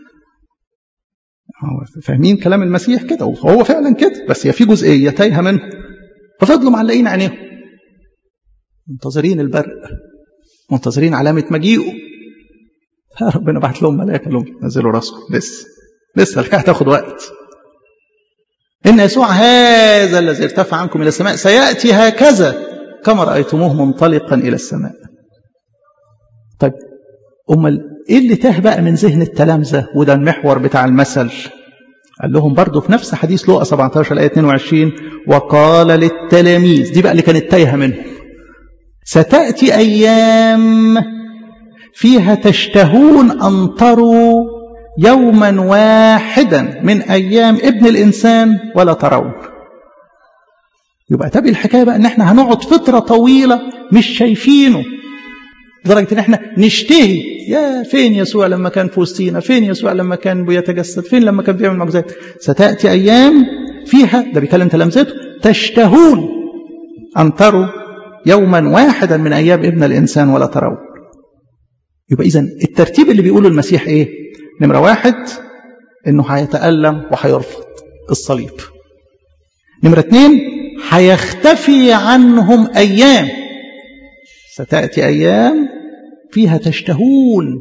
فاهمين كلام المسيح كده، وهو فعلا كده، بس هي في جزئية تايهة منه. ففضلوا معلقين عينيهم منتظرين البرق، منتظرين علامة مجيئه. ربنا بعت لهم ملائكة لهم نزلوا راسكم، لسه الحكاية هتاخد وقت. إن يسوع هذا الذي ارتفع عنكم إلى السماء سيأتي هكذا كما رأيتموه منطلقا إلى السماء. طيب أمال إيه اللي تاه بقى من ذهن التلامذة؟ وده المحور بتاع المثل. قال لهم برضو في نفس حديث لوقا 17 آية 22 وقال للتلاميذ، دي بقى اللي كانت تايهة منهم، ستأتي أيام فيها تشتهون أن تروا يوما واحدا من أيام ابن الإنسان ولا ترون. يبقى تبقى الحكاية بقى ان احنا هنقعد فترة طويلة مش شايفينه، لدرجة ان احنا نشتهي يا فين يسوع لما كان في وسطينا، فين يسوع لما كان بيتجسد، فين لما كان بيعمل معجزات. ستأتي أيام فيها، ده بيكلم تلامذته، تشتهون أن تروا يوما واحدا من أيام ابن الإنسان ولا تروا. يبقى إذن الترتيب اللي بيقوله المسيح إيه؟ نمرة 1 إنه هيتألم وهيرفض الصليب. نمرة 2 هيختفي عنهم أيام، ستأتي أيام فيها تشتهون.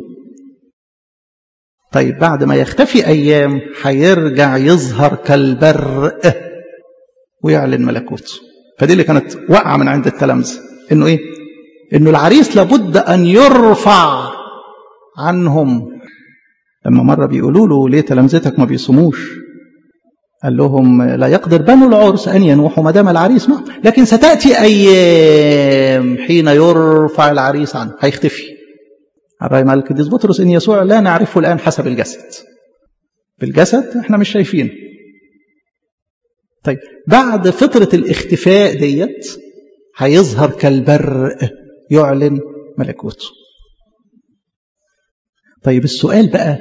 طيب بعد ما يختفي أيام هيرجع يظهر كالبرق ويعلن ملكوته. فدي اللي كانت واقعة من عند التلامذة، إنه إيه؟ إنه العريس لابد أن يرفع عنهم. لما مرة بيقولوا له ليه تلامذتك ما بيصوموش؟ قال لهم لا يقدر بنو العرس أن ينوحوا ما دام العريس معه، لكن ستأتي أيام حين يرفع العريس عنه، هيختفي. الرأي مع القديس بطرس إن يسوع لا نعرفه الآن حسب الجسد، بالجسد احنا مش شايفينه. طيب بعد فترة الاختفاء ديت هيظهر كالبرق يعلن ملكوته. طيب السؤال بقى،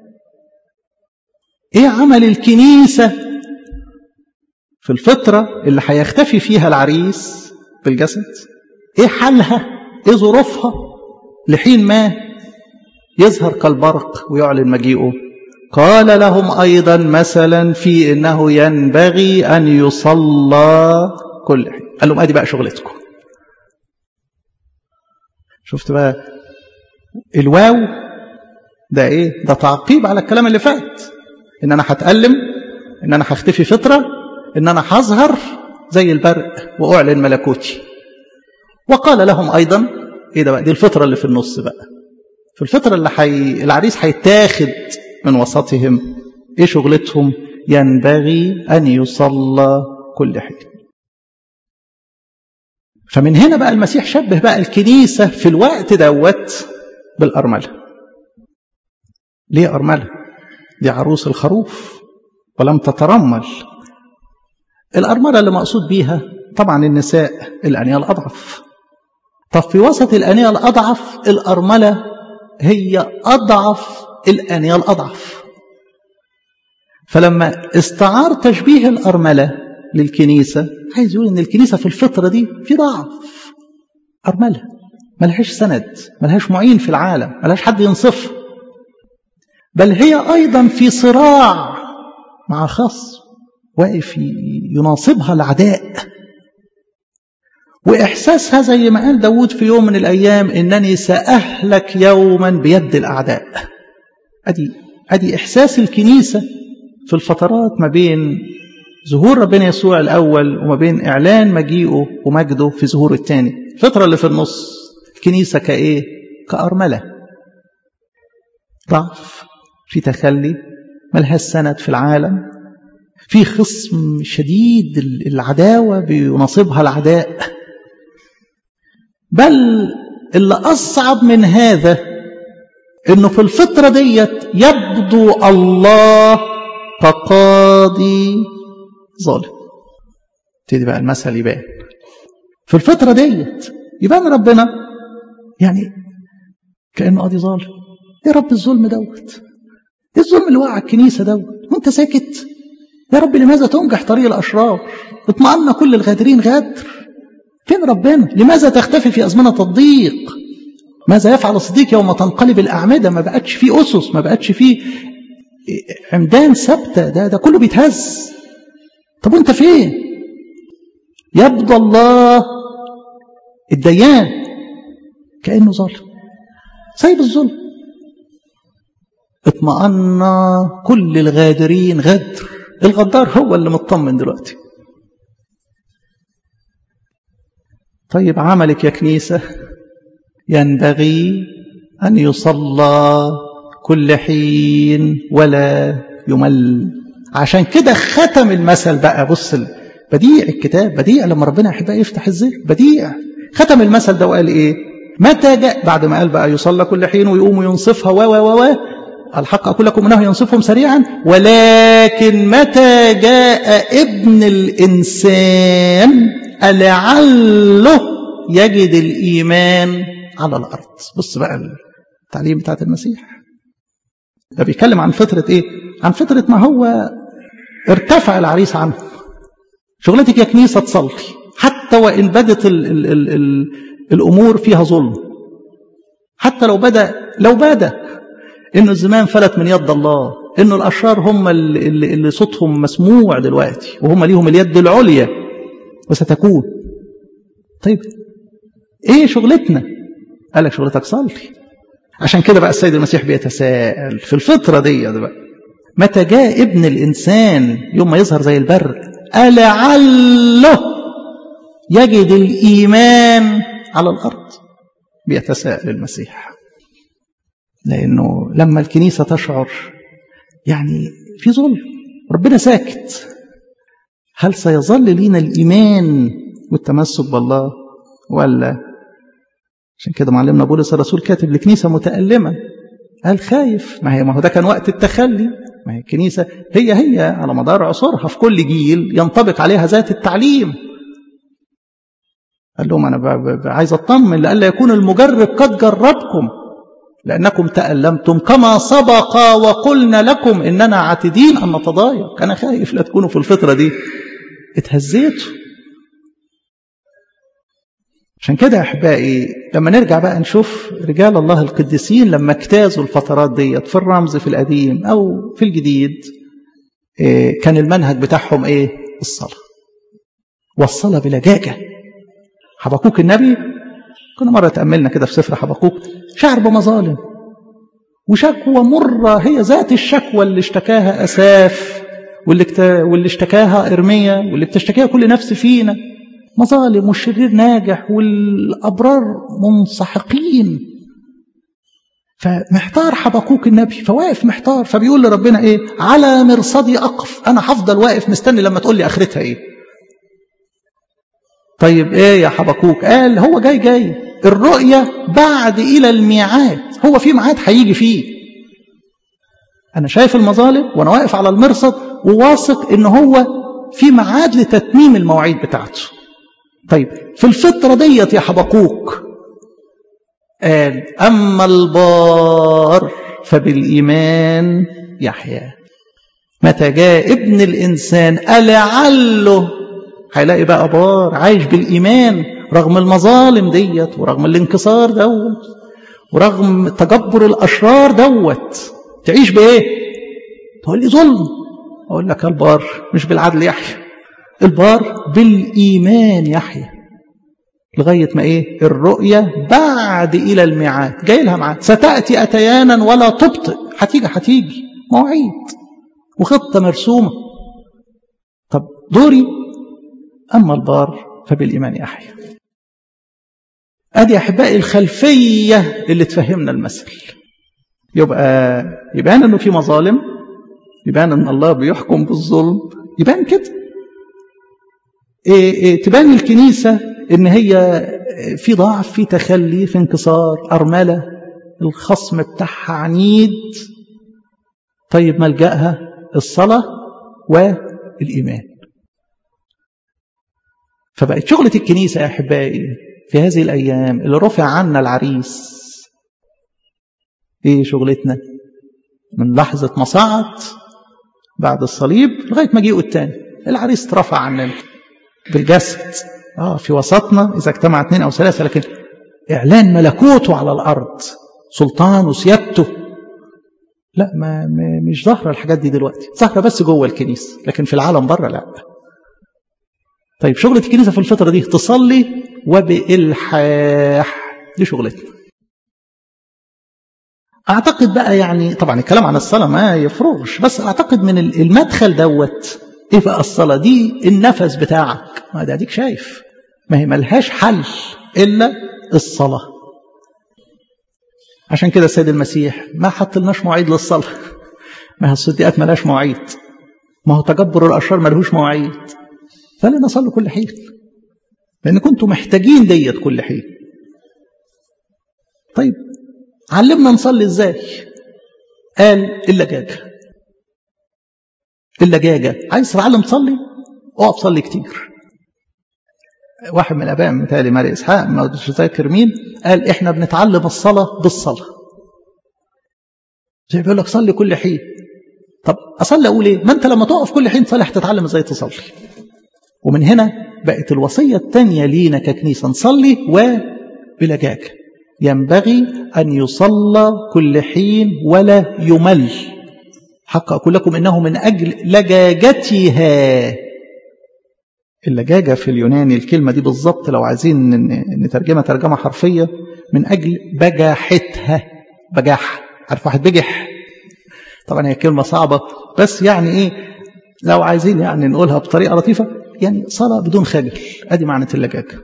ايه عمل الكنيسة في الفترة اللي هيختفي فيها العريس بالجسد؟ ايه حالها؟ ايه ظروفها لحين ما يظهر كالبرق ويعلن مجيئه؟ قال لهم أيضا مثلا في إنه ينبغي أن يصلى كل حين. قال لهم أدي بقى شغلتكم. شفت بقى الواو ده إيه؟ ده تعقيب على الكلام اللي فات، إن أنا هتألم، إن أنا هختفي فترة، إن أنا هظهر زي البرق وأعلن ملكوتي. وقال لهم أيضا إيه ده بقى؟ دي الفترة اللي في النص بقى، في الفترة اللي العريس هيتاخد من وسطهم. ايه شغلتهم؟ ينبغي ان يصلى كل حين. فمن هنا بقى المسيح شبه بقى الكنيسة في الوقت دوت بالأرملة. ليه أرملة؟ دي عروس الخروف ولم تترمل. الأرملة اللي مقصود بيها طبعا النساء الأنية الأضعف. طب في وسط الأنية الأضعف الأرملة هي أضعف الأنية الأضعف. فلما استعار تشبيه الأرملة للكنيسة عايز يقول إن الكنيسة في الفترة دي في ضعف. أرملة ملهاش سند، ملهاش معين في العالم، ملهاش حد ينصف، بل هي أيضا في صراع مع خصم واقف يناصبها العداء. وإحساسها زي ما قال داود في يوم من الأيام إنني سأهلك يوما بيد الأعداء. أدي إحساس الكنيسة في الفترات ما بين ظهور ربنا يسوع الأول وما بين إعلان مجيئه ومجده في ظهور الثاني. الفترة اللي في النص الكنيسة كإيه؟ كأرملة، ضعف، في تخلي، ملهاش سند في العالم، في خصم شديد العداوة بيناصبها العداء. بل اللي أصعب من هذا إنه في الفترة ديت يبدو الله كقاضي ظالم. تدي بقى المثل يبان في الفترة ديت، يبان ربنا يعني كأنه قاضي ظالم. يا رب الظلم دوت، ايه الظلم اللي وقع الكنيسة دوت وانت ساكت؟ يا رب لماذا تنجح طريق الأشرار؟ اطمأن كل الغادرين غادر. فين ربنا؟ لماذا تختفي في أزمنة الضيق؟ ماذا يفعل الصديق يوم تنقلب الأعمدة؟ ما بقتش فيه أسس، ما بقتش فيه عمدان ثابتة، ده كله بيتهز. طب وانت فين؟ يبدو الله الديان كأنه ظالم، سايب الظلم. اطمأن كل الغادرين غدر. الغدار هو اللي مطمن دلوقتي. طيب عملك يا كنيسة ينبغي أن يصلى كل حين ولا يمل. عشان كده ختم المثل بقى. بص بديع الكتاب، بديع لما ربنا يحبها يفتح الذهن، بديع. ختم المثل ده وقال ايه؟ متى جاء، بعد ما قال بقى يصلى كل حين ويقوم وينصفها و الحق أقول لكم أنه ينصفهم سريعا، ولكن متى جاء ابن الإنسان لعله يجد الإيمان على الأرض. بص بقى التعليم بتاعت المسيح ده بيتكلم عن فترة إيه؟ عن فترة ما هو ارتفع العريس عنه. شغلتك يا كنيسة تصلي حتى وإن بدت الأمور فيها ظلم، حتى لو بدا إنه الزمان فلت من يد الله، إنه الأشرار هم اللي صوتهم مسموع دلوقتي وهم ليهم اليد العليا وستكون. طيب إيه شغلتنا؟ قال لك شغلتك صلي. عشان كده بقى السيد المسيح بيتساءل في الفترة دي بقى، متى جاء ابن الإنسان يوم ما يظهر زي البرق ألعله يجد الإيمان على الأرض؟ بيتساءل المسيح، لأنه لما الكنيسة تشعر يعني في ظلم ربنا ساكت، هل سيظل لينا الإيمان والتمسك بالله ولا؟ عشان كده معلمنا بولس الرسول كاتب لكنيسة متألمة، قال خايف. ما هو ده كان وقت التخلي، ما هي الكنيسة هي على مدار عصورها في كل جيل ينطبق عليها ذات التعليم. قال لهم أنا عايز أطمن لألا يكون المجرب قد جربكم لأنكم تألمتم كما سبق وقلنا لكم إننا عاتدين أن نتضايق. أنا خايف لا تكونوا في الفترة دي اتهزيتوا. عشان كده يا أحبائي لما نرجع بقى نشوف رجال الله القديسين لما اجتازوا الفترات ديت في الرمز في القديم أو في الجديد، كان المنهج بتاعهم إيه؟ الصلاة، والصلاة بلجاجة. حبقوك النبي كنا مرة تأملنا كده في سفر حبقوك، شعر بمظالم وشكوى مرة هي ذات الشكوى اللي اشتكاها أساف واللي اشتكاها إرميا واللي بتشتكيها كل نفس فينا، مظالم والشرير ناجح والأبرار منسحقين. فمحتار حبقوك النبي، فواقف محتار، فبيقول لربنا إيه؟ على مرصدي أقف، أنا هفضل واقف مستني لما تقول لي آخرتها إيه. طيب إيه يا حبقوك؟ قال هو جاي الرؤية بعد إلى الميعاد، هو في ميعاد هيجي فيه. أنا شايف المظالم وأنا واقف على المرصد وواثق إن هو في ميعاد لتتميم المواعيد بتاعته. طيب في الفترة ديت يا حبقوك قال أما البار فبالإيمان يحيى. متى جاء ابن الإنسان ألعله هيلاقي بقى بار عايش بالإيمان رغم المظالم ديت ورغم الانكسار دوت ورغم تجبر الأشرار دوت. تعيش بإيه؟ تقول لي ظلم، أقول لك البار مش بالعدل يحيى، البار بالإيمان يحيى. لغاية ما إيه؟ الرؤية بعد إلى الميعاد، جاي لها ميعاد، ستأتي أتيانا ولا تبطئ، هتيجي مواعيد وخطة مرسومة. طب دوري أما البار فبالإيمان يحيى. أدي أحبائي الخلفية اللي تفهمنا المثل. يبان أنه في مظالم، يبان أن الله بيحكم بالظلم، يبان كده. تبان الكنيسة أن هي في ضعف، في تخلي، في انكسار، أرملة، الخصم بتاعها عنيد. طيب ملجأها الصلاة والإيمان. فبقت شغلة الكنيسة يا أحبائي في هذه الأيام اللي رفع عنا العريس، إيه شغلتنا؟ من لحظة ما صعد بعد الصليب لغاية ما جيء التاني، العريس اترفع عننا بالجسد في وسطنا إذا اجتمع 2 أو 3، لكن إعلان ملكوته على الأرض، سلطان وسيادته، لا مش ظاهرة الحاجات دي دلوقتي، ظاهرة بس جوه الكنيسة، لكن في العالم بره لا. طيب شغلة الكنيسة في الفترة دي تصلي وبإلحاح، دي شغلتنا. أعتقد بقى يعني طبعا الكلام عن الصلاة ما يفرغش، بس أعتقد من المدخل دوت إيه بقى الصلاة دي؟ النفس بتاعك، ما ده ديك شايف، ما هي ملهاش حل إلا الصلاة. عشان كده السيد المسيح ما حط لناش مواعيد للصلاة، ما هي الصديقات ملهاش مواعيد، ما هو تجبر الأشرار ملهوش مواعيد، فلنا صلوا كل حين لأن كنتم محتاجين ديت كل حين. طيب علمنا نصلي ازاي؟ قال اللجاجة. عايز تتعلم تصلي؟ اقف صلي كتير. واحد من الاباء متهيألي ماري اسحاق ما مش فاكر مين قال احنا بنتعلم الصلاة بالصلاة. زي بيقول لك صلي كل حين. طب أصلي أقول إيه؟ ما أنت لما تقف كل حين تصلي هتتعلم إزاي تصلي. ومن هنا بقت الوصية الثانية لينا ككنيسة نصلي وبلجاجة. ينبغي أن يصلى كل حين ولا يمل. حق أقول لكم إنه من أجل لجاجتها. اللجاجة في اليوناني الكلمة دي بالضبط لو عايزين نترجمها ترجمة حرفية من أجل بجاحتها. بجاح، عارف واحد بجح؟ طبعا هي كلمة صعبة بس يعني إيه لو عايزين يعني نقولها بطريقة لطيفة يعني صلاة بدون خجل. أدي معنى اللجاجة.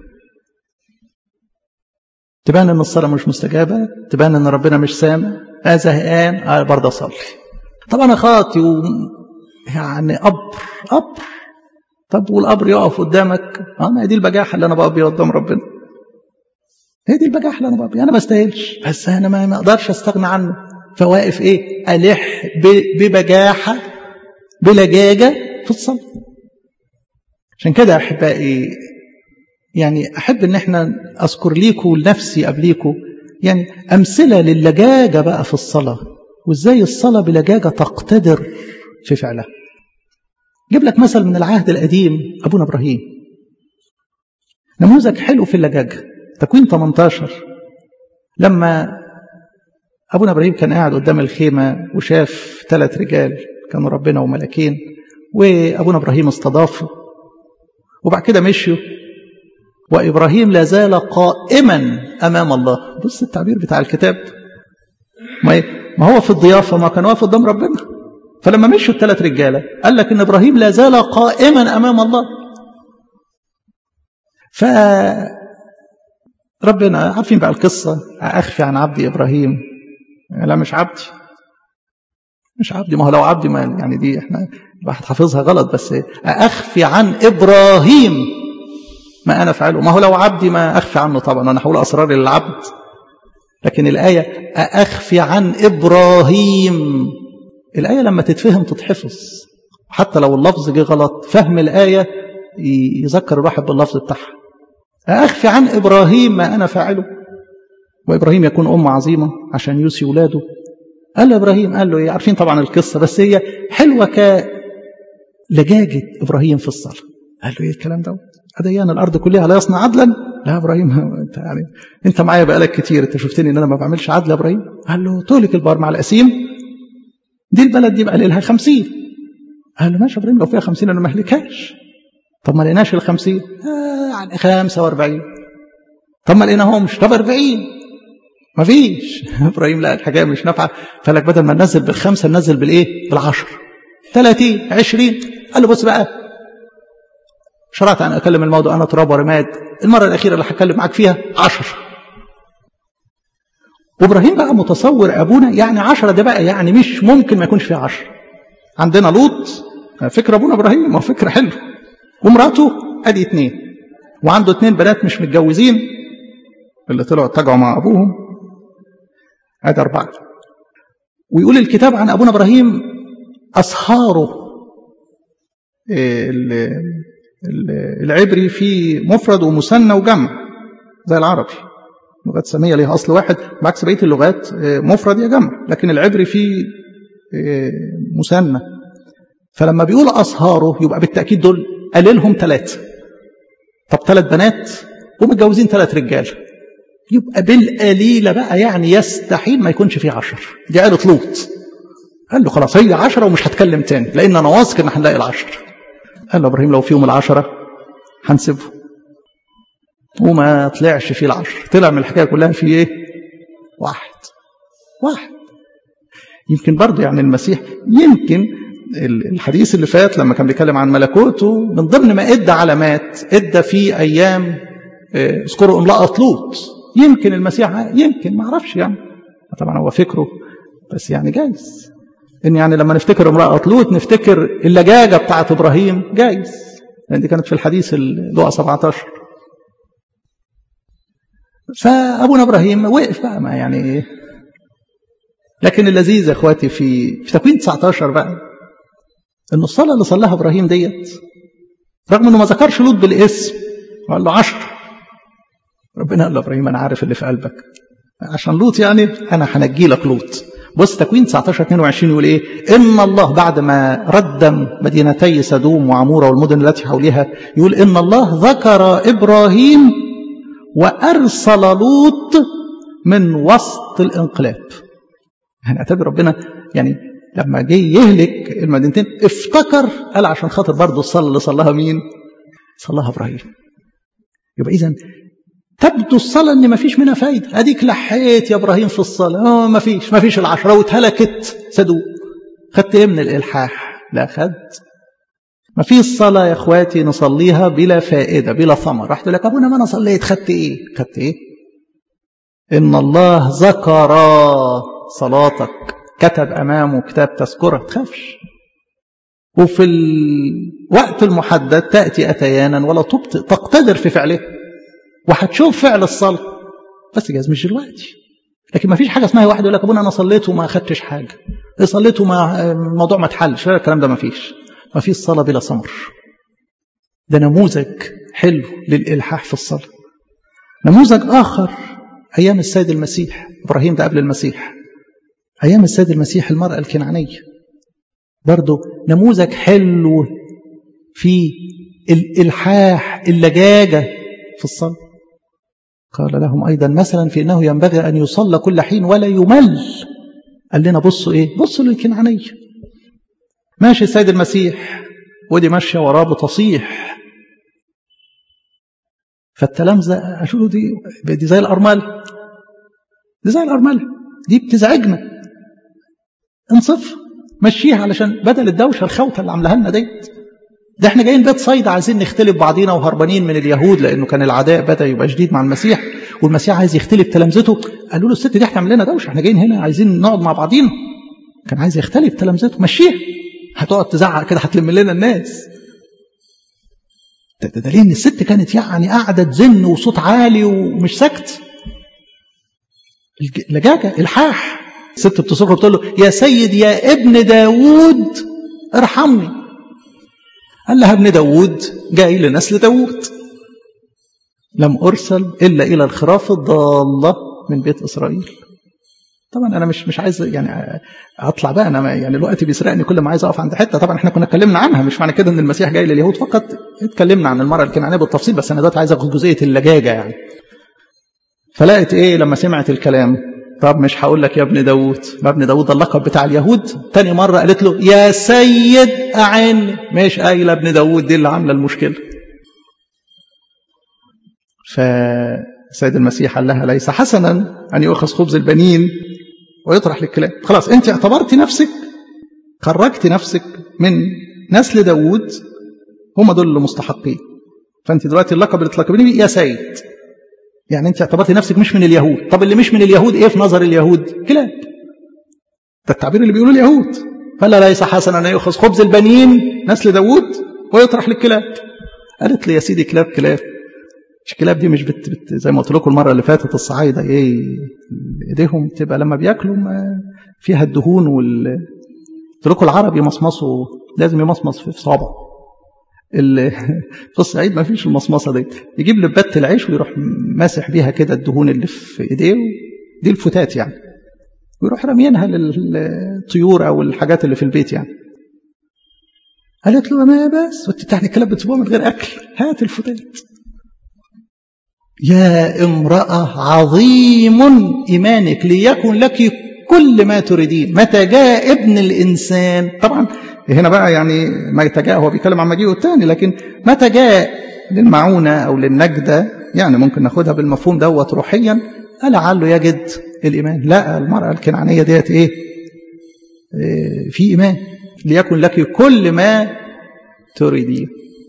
تبان أن الصلاة مش مستجابة، تبان أن ربنا مش سامع، زهقان برضه أصلي. طبعا أخاطي يعني قبر. طب والقبر يقف قدامك؟ ما دي البجاحة اللي أنا بقى بيها قدام ربنا. هي دي البجاحة اللي أنا بقى بيها. أنا ما استاهلش بس أنا ما أقدرش أستغنى عنه. فواقف إيه؟ ألح ببجاحة بلجاجة في الصلاة. عشان كده أحبائي يعني أحب إن احنا أذكر ليكم لنفسي قبليكم يعني أمثلة للجاجة بقى في الصلاة، وإزاي الصلاة بلجاجة تقتدر في فعلها. جيب لك مثل من العهد القديم أبونا إبراهيم، نموذج حلو في اللجاجة. تكوين 18 لما أبونا إبراهيم كان قاعد قدام الخيمة وشاف 3 رجال كانوا ربنا وملكين، وأبونا إبراهيم استضافه وبعد كده مشيوا، وإبراهيم لا زال قائما أمام الله. بص التعبير بتاع الكتاب، ما هو في الضيافة ما كان واقف قدام ربنا. فلما مشوا 3 رجالة قال لك إن إبراهيم لا زال قائما أمام الله. فربنا عارفين بقى القصة، أخفي عن عبدي إبراهيم. لا مش عبدي، ما هو لو عبدي ما يعني دي احنا الواحد حافظها غلط، بس أخفي عن إبراهيم ما أنا فعله. ما هو لو عبدي ما أخفي عنه طبعا، أنا هقول أسرار للعبد. لكن الآية أخفي عن إبراهيم، الآية لما تتفهم تتحفظ، حتى لو اللفظ جه غلط فهم الآية يذكر الواحد باللفظ بتاعها. أخفي عن إبراهيم ما أنا فاعله. وإبراهيم يكون أم عظيمة عشان يوصي ولاده. قال له إبراهيم، قال له إيه؟ عارفين طبعا القصة بس هي حلوة كلجاجة إبراهيم في الصلاة. قال له إيه الكلام ده؟ أديان الأرض كلها لا يصنع عدلا؟ لا إبراهيم أنت معايا بقالك كتير، أنت شفتني إن أنا ما بعملش عدل يا إبراهيم. قال له تهلك البار مع الأسيم، دي البلد دي بقى لها 50. قال له ماشي إبراهيم لو فيها 50 أنا ما أهلكهاش. طب ما لقيناش 50 يعني 45. طب ما لقيناهمش، طب 40 ما فيش. إبراهيم لا الحاجة مش نافعة، فلك بدل ما ننزل ب5 ننزل بالإيه؟ بال10 30 20. قال له بص بقى، شرعت أن أكلم الموضوع أنا تراب ورماد، المرة الأخيرة اللي هتكلم معاك فيها 10. وإبراهيم بقى متصور أبونا يعني 10 ده بقى يعني مش ممكن ما يكونش فيها 10. عندنا لوط، فكرة أبونا إبراهيم ما فكرة حلو، ومراته أدي 2، وعنده 2 بنات مش متجوزين اللي طلعوا اتجعوا مع أبوهم، أدي 4. ويقول الكتاب عن أبونا إبراهيم أسهاره، العبري في مفرد ومثنى وجمع زي العربي. لغات سامية ليها أصل واحد بعكس بقية اللغات مفرد يا جمع، لكن العبري فيه مثنى. فلما بيقول أسهاره يبقى بالتأكيد دول قليلهم 3. طب 3 بنات ومتجوزين 3 رجال، يبقى بالقليلة بقى يعني يستحيل ما يكونش فيه 10. دي قالت لوط. قال له خلاص هي 10 ومش هتكلم تاني لأن أنا واثق إن هنلاقي 10. قال له إبراهيم لو فيهم 10 هنسيبه. وما طلعش فيه 10، طلع من الحكاية كلها فيه إيه؟ 1. يمكن برضه يعني المسيح يمكن الحديث اللي فات لما كان بيتكلم عن ملكوته من ضمن ما ادى علامات، ادى في أيام اذكروا امرأة لوط. يمكن المسيح يمكن ما اعرفش يعني، طبعا هو فكره بس يعني جايز ان يعني لما نفتكر امرأة لوط نفتكر اللجاجة بتاعت إبراهيم، جايز لأن دي كانت في الحديث لوقا 17. فأبونا إبراهيم وقف بقى ما يعني إيه. لكن اللذيذ يا اخواتي في تكوين 19 بقى ان الصلاة اللي صلاها إبراهيم ديت رغم انه ما ذكرش لوط بالاسم وقال له 10، ربنا قال له إبراهيم أنا عارف اللي في قلبك، عشان لوط يعني أنا هنجي لك لوط، بص تكوين 19:22 يقول ايه؟ ان الله بعد ما ردم مدينتي سدوم وعمورة والمدن التي حولها، يقول ان الله ذكر ابراهيم وارسل لوط من وسط الانقلاب. هنعتبر ربنا يعني لما جه يهلك المدينتين افتكر، قال عشان خاطر برضه الصلاة اللي صلاها مين؟ صلاها ابراهيم. يبقى اذا تبدو الصلاة ان ما فيش منها فايدة، اديك لحيت يا ابراهيم في الصلاة، ما فيش العشرة واتهلكت سدوم. خدت ايه من الالحاح؟ لا خدت. ما فيش صلاة يا اخواتي نصليها بلا فائدة بلا ثمر. رحت لك ابونا ما انا صليت، خدت ايه؟ خدت ايه؟ ان الله ذكر صلاتك، كتب امامه كتاب تذكرة، تخافش. وفي الوقت المحدد تأتي أتيانا ولا تبطئ، تقتدر في فعله وهتشوف فعل الصلاة، بس جاز مش دلوقتي. لكن ما فيش حاجة اسمها واحد يقول لك ابونا أنا صليت وما أخدتش حاجة، صليت وما الموضوع ما اتحلش. الكلام ده ما فيش صلاة بلا ثمر. ده نموذج حلو للإلحاح في الصلاة. نموذج آخر أيام السيد المسيح، إبراهيم ده قبل المسيح، أيام السيد المسيح المرأة الكنعانية برضو نموذج حلو في الإلحاح، اللجاجة في الصلاة. قال لهم أيضا مثلا في أنه ينبغي أن يصلى كل حين ولا يمل. قال لنا بصوا إيه؟ بصوا للكنعانية. ماشي السيد المسيح ودي ماشية وراه بتصيح، فالتلامذة قالوا له دي زي الأرملة، دي زي الأرملة، دي بتزعجنا، انصف مشيها علشان بدل الدوشة الخوتة اللي عاملها لنا ديت. ده احنا جايين بيت صيدا عايزين نختلف بعضينا وهربانين من اليهود، لأنه كان العداء بدأ يبقى شديد مع المسيح، والمسيح عايز يختلف تلامذته. قالوا له الست دي هتعمل لنا دوشة، احنا جايين هنا عايزين نقعد مع بعضينا. كان عايز يختلف تلامذته، مشيها، هتقعد تزعق كده هتلم لنا الناس. ده ليه؟ ان الست كانت يعني قاعدة تزن وصوت عالي ومش سكت. لجاجة الحاح. الست بتصرخ بتقول له يا سيد يا ابن داود ارحمني. قال لها ابن داود جاي لنسل داود، لم أرسل إلا إلى الخراف الضالة من بيت إسرائيل. طبعا أنا مش عايز يعني أطلع بقى، أنا يعني الوقت بيسرقني كل ما عايز أقف عند حتة. طبعا إحنا كنا اتكلمنا عنها، مش معنى كده إن المسيح جاي لليهود فقط، اتكلمنا عن المرأة الكنعانية بالتفصيل، بس أنا دلوقتي عايز أخذ جزئية اللجاجة يعني. فلقيت إيه لما سمعت الكلام؟ طب مش هقول لك يا ابن داود، ما ابن داود اللقب بتاع اليهود. تاني مرة قالت له يا سيد أعني، مش قايلة ابن داود، دي اللي عاملة المشكلة. فسيد المسيح قال لها ليس حسنا أن يؤخذ خبز البنين ويطرح للكلاب. خلاص أنت اعتبرتي نفسك، خرجتي نفسك من نسل داود، هم دول اللي مستحقين. فأنت دلوقتي اللقب اللي تلقبيني بيه يا سيد، يعني أنت اعتبرتي نفسك مش من اليهود. طب اللي مش من اليهود إيه في نظر اليهود؟ كلاب. ده التعبير اللي بيقولوا اليهود. فلا ليس حسنا أن يؤخذ خبز البنين نسل داود ويطرح للكلاب. قالت لي يا سيدي كلاب كلاب، مش كلاب دي مش زي ما قلت لكم المرة اللي فاتت، الصعايدة ايه ايديهم تبقى لما بياكلوا فيها الدهون قلت لكم العرب يمصمصوا، لازم يمصمص في صابعه. في الصعيد ما فيش المصمصة دي، يجيب لبات العيش ويروح ماسح بيها كده الدهون اللي في ايديه، دي الفتات يعني، ويروح رمينها للطيور او الحاجات اللي في البيت يعني. قالت له ما بس وتتعني الكلاب بتسيبوها من غير اكل، هات الفتات. يا امرأة عظيم إيمانك ليكن لك كل ما تريدين متى جاء ابن الإنسان. طبعا هنا بقى يعني متى جاء هو بيتكلم عن مجيئه الثاني، لكن متى جاء للمعونة أو للنجدة يعني ممكن ناخدها بالمفهوم دوت روحيا، لعله يجد الإيمان. لا، المرأة الكنعانية ديت إيه؟ في إيمان ليكن لك كل ما تريدين.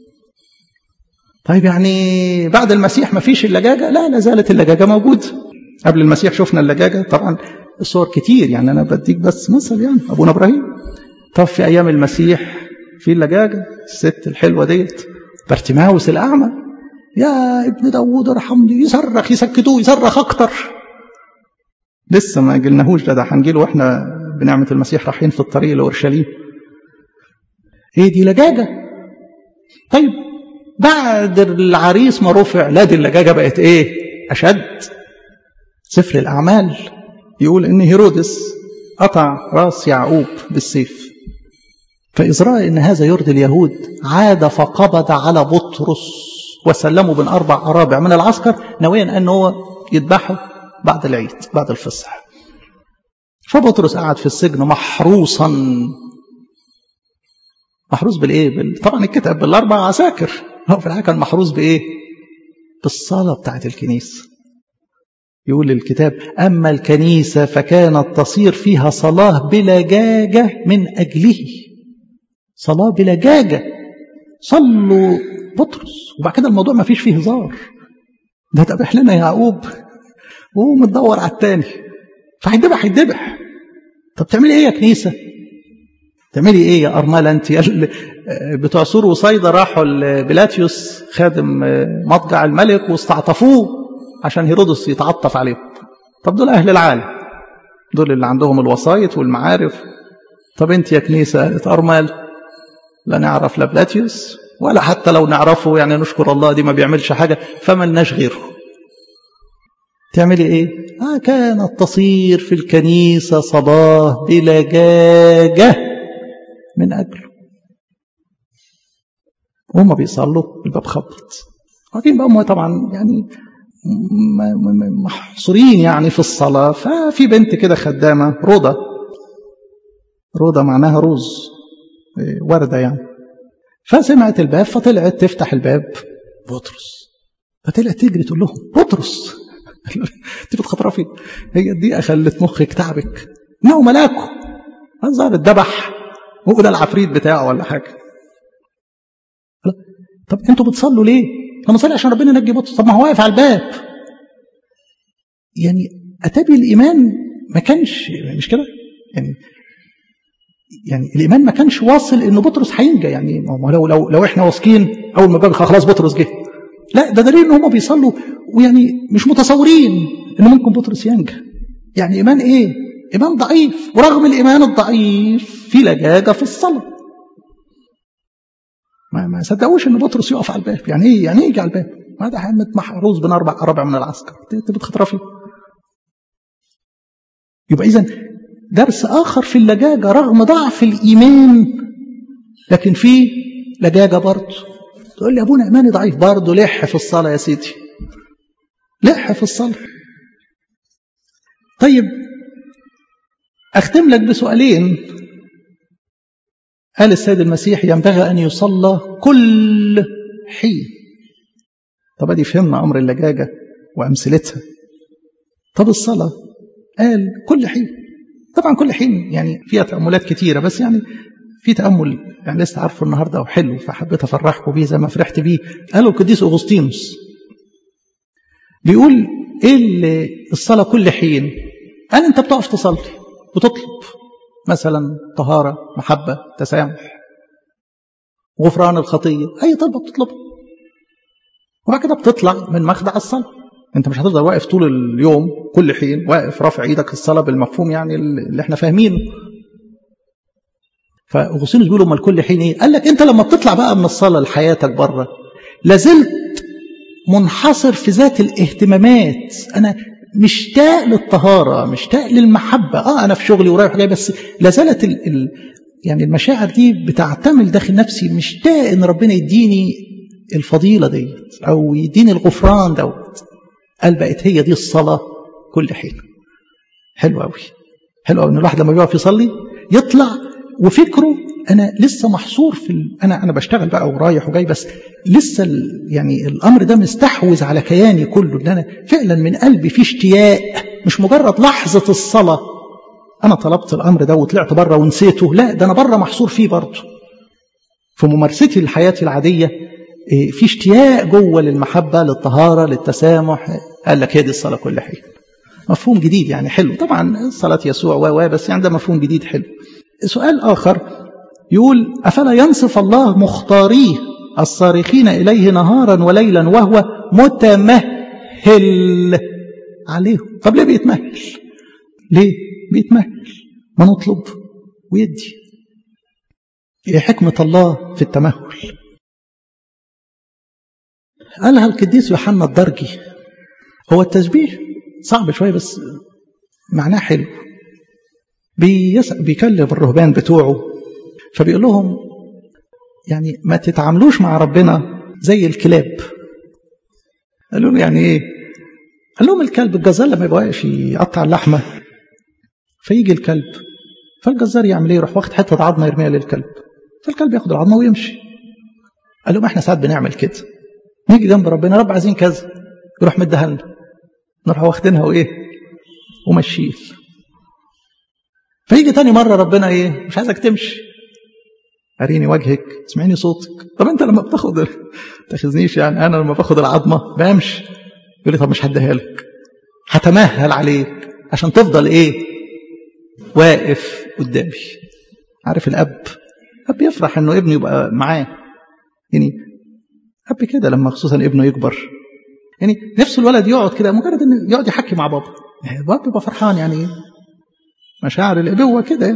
طيب يعني بعد المسيح ما فيش اللجاجة؟ لا، لا زالت اللجاجة موجودة. قبل المسيح شفنا اللجاجة طبعا الصور كتير، يعني أنا بديك بس مثل يعني أبونا إبراهيم. طب في أيام المسيح في اللجاجة، الست الحلوة ديت بارتيماوس الأعمى، يا ابن داود ارحمني، يصرخ يسكتوه يصرخ أكتر. لسه ما قلناهوش، ده هنجيله وإحنا بنعمة المسيح رايحين في الطريق لأورشليم. إيه دي لجاجة؟ طيب بعد العريس ما رفع، لا دي اللجاجة بقت ايه؟ أشد. سفر الأعمال يقول إن هيرودس قطع راس يعقوب بالسيف. فإذ رأى إن هذا يرضي اليهود عاد فقبض على بطرس وسلمه بين 4 أرابع من العسكر ناويا أنه يذبحه بعد العيد بعد الفصح. فبطرس قعد في السجن محروسا. محروس بالإيه؟ طبعا الكتاب بال4 عساكر. هو في الحقيقة كان محروس بإيه؟ بالصلاة بتاعت الكنيسة. يقول الكتاب أما الكنيسة فكانت تصير فيها صلاة بلجاجة من أجله. صلاة بلجاجة. صلوا بطرس. وبعد كده الموضوع ما فيش فيه هزار. ده تبح لنا يعقوب وهو متدور على التاني. فهيدبح. طب تعملي ايه يا كنيسة؟ تعملي ايه يا أرملة انت؟ بتوع سور وصيدا راحوا لبيلاتيوس خادم مضجع الملك واستعطفوه عشان هيرودس يتعطف عليهم. طب دول أهل العالم، دول اللي عندهم الوسايط والمعارف. طب انت يا كنيسة أرمل لا نعرف لا بيلاتيوس ولا حتى لو نعرفه يعني نشكر الله دي ما بيعملش حاجة فملناش غيره. تعملي ايه؟ كانت تصير في الكنيسة صلاة بلجاجة من أجله. وهم بيصلوا الباب خبط. لكن بقى هم طبعا يعني محصورين يعني في الصلاة. ففي بنت كده خدامة روضة معناها روز، وردة يعني. فسمعت الباب فطلعت تفتح الباب بطرس. فطلعت تجري تقول لهم بطرس انت بتخطرها فين؟ هي دي خلت مخك تعبك. انه ملاكه الظاهر اتذبح وقول العفريت بتاعه ولا حاجه. طب انتوا بتصلوا ليه؟ انا بصلي عشان ربنا ينجي بطرس. طب ما هو واقف على الباب. يعني اتابي الايمان ما كانش مش كده يعني الايمان ما كانش واصل ان بطرس هينجى. يعني لو احنا واثقين اول ما باب خلاص بطرس جه. لا ده دليل ان هم بيصلوا ويعني مش متصورين ان ممكن بطرس ينجى. يعني ايمان ايه؟ ايمان ضعيف. ورغم الايمان الضعيف في لجاجه في الصلاه. ما صدقوش ان بطرس يقف على الباب. يعني ايه يجي على الباب؟ ما ده محروس بين 4 أرابع من العسكر. انت بتخطرفي. يبقى اذا درس اخر في اللجاجه رغم ضعف الايمان لكن في لجاجه برضه. تقول لي ابونا ايماني ضعيف برضه. لح في الصلاه يا سيدي. لح في الصلاه. طيب اختم لك بسؤالين. قال السيد المسيح ينبغي ان يصلى كل حين. طب ادي فهمنا امر اللجاجه وامثلتها. طب الصلاه قال كل حين. طبعا كل حين يعني فيها تاملات كتيره بس يعني في تامل يعني لسه عارفه النهارده وحلو فحبيت افرحكم بيه زي ما فرحت بيه. قالوا القديس اغسطينوس بيقول ايه الصلاه كل حين؟ قال انت بتقف تصلي وتطلب مثلا طهاره محبه تسامح غفران الخطيه اي طلبه بتطلبها وبعد كده بتطلع من مخدع الصلاه. انت مش هتفضل واقف طول اليوم كل حين واقف رافع ايدك الصلاه بالمفهوم يعني اللي احنا فاهمينه. فاغسطينوس بيقول امال كل حين ايه؟ قال لك انت لما بتطلع بقى من الصلاه لحياتك بره لازلت منحصر في ذات الاهتمامات. انا مشتاق للطهاره مشتاق للمحبه. انا في شغلي ورايح جاي بس لازالت يعني المشاعر دي بتعتمل داخل نفسي. مشتاق ان ربنا يديني الفضيله ديت او يديني الغفران دوت. قال بقت هي دي الصلاه كل حين. حلو قوي. حلو قوي ان الواحد لما بيقف يصلي يطلع وفكره انا لسه محصور في انا بشتغل بقى ورايح وجاي بس لسه يعني الامر ده مستحوذ على كياني كله. ان انا فعلا من قلبي في اشتياق مش مجرد لحظه الصلاه انا طلبت الامر ده وطلعت بره ونسيته. لا ده انا بره محصور فيه برضه في ممارستي لحياتي العاديه. في اشتياق جوه للمحبه للطهاره للتسامح. قال لك هي دي الصلاه كل حين. مفهوم جديد يعني حلو. طبعا صلاه يسوع بس يعني ده مفهوم جديد حلو. سؤال آخر يقول أفلا ينصف الله مختاريه الصارخين إليه نهارا وليلا وهو متمهل عليهم؟ طب ليه بيتمهل؟ ليه بيتمهل؟ ما نطلب ويدي. إيه حكمة الله في التمهل؟ قالها القديس يوحنا الدرجي. هو التشبيه صعب شوية بس معناه حلو. بيكلم الرهبان بتوعه، فبيقول لهم يعني ما تتعاملوش مع ربنا زي الكلاب. قال لهم يعني ايه؟ قال لهم الكلب الجزار لما يبقاش يقطع اللحمه فيجي الكلب، فالجزار يعمل ايه؟ يروح واخد حته عظمه يرميها للكلب، فالكلب ياخد العظمه ويمشي. قال لهم احنا ساعات بنعمل كده، نيجي جنب ربنا رب عايزين كذا، يروح مديها لنا، نروح واخدينها وايه ومشيل. فيجي تاني مره ربنا ايه؟ مش عايزك تمشي، اريني وجهك، اسمعيني صوتك. طب انت لما بتاخد تاخذنيش يعني، انا لما باخد العظمه بمشي. يقول لي طب مش هديها لك، هتمهل عليك عشان تفضل ايه؟ واقف قدامي. عارف الاب يفرح انه ابنه يبقى معاه، يعني اب كده لما خصوصا ابنه يكبر، يعني نفس الولد يقعد كده مجرد انه يقعد يحكي مع بابا، بابا يبقى فرحان. يعني مشاعر الابوه كده.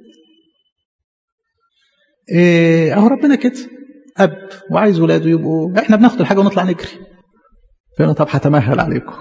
اهو ربنا كده اب وعايز ولاده يبقوا، احنا بناخد الحاجه ونطلع نجري. فانا طب هتمهل عليكم،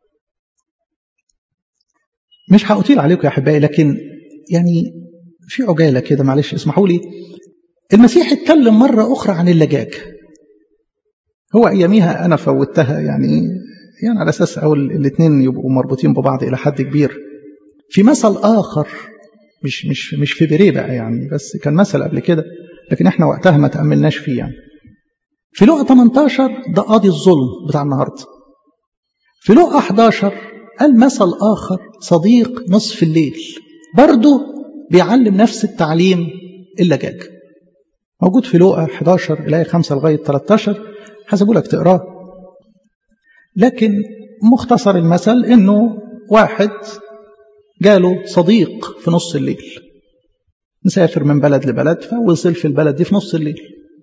مش هأطيل عليكم يا احبائي، لكن يعني في عجاله كده معلش اسمحوا لي. المسيح اتكلم مره اخرى عن اللجاج. هو اياميها انا فوتها يعني على اساس او الاثنين يبقوا مربوطين ببعض الى حد كبير. في مثل اخر مش في بريه بقى يعني، بس كان مثل قبل كده لكن احنا وقتها ما تأملناش فيه يعني. في لقا 18 ده قاضي الظلم بتاع النهارده. في لقا 11 قال مثل آخر صديق نصف الليل، برضه بيعلم نفس التعليم اللجاج. موجود في لقا 11 الآية 5 لغاية 13، حسبوا لك تقراه. لكن مختصر المثل إنه واحد جاله صديق في نص الليل، مسافر من بلد لبلد، فوصل في البلد دي في نص الليل،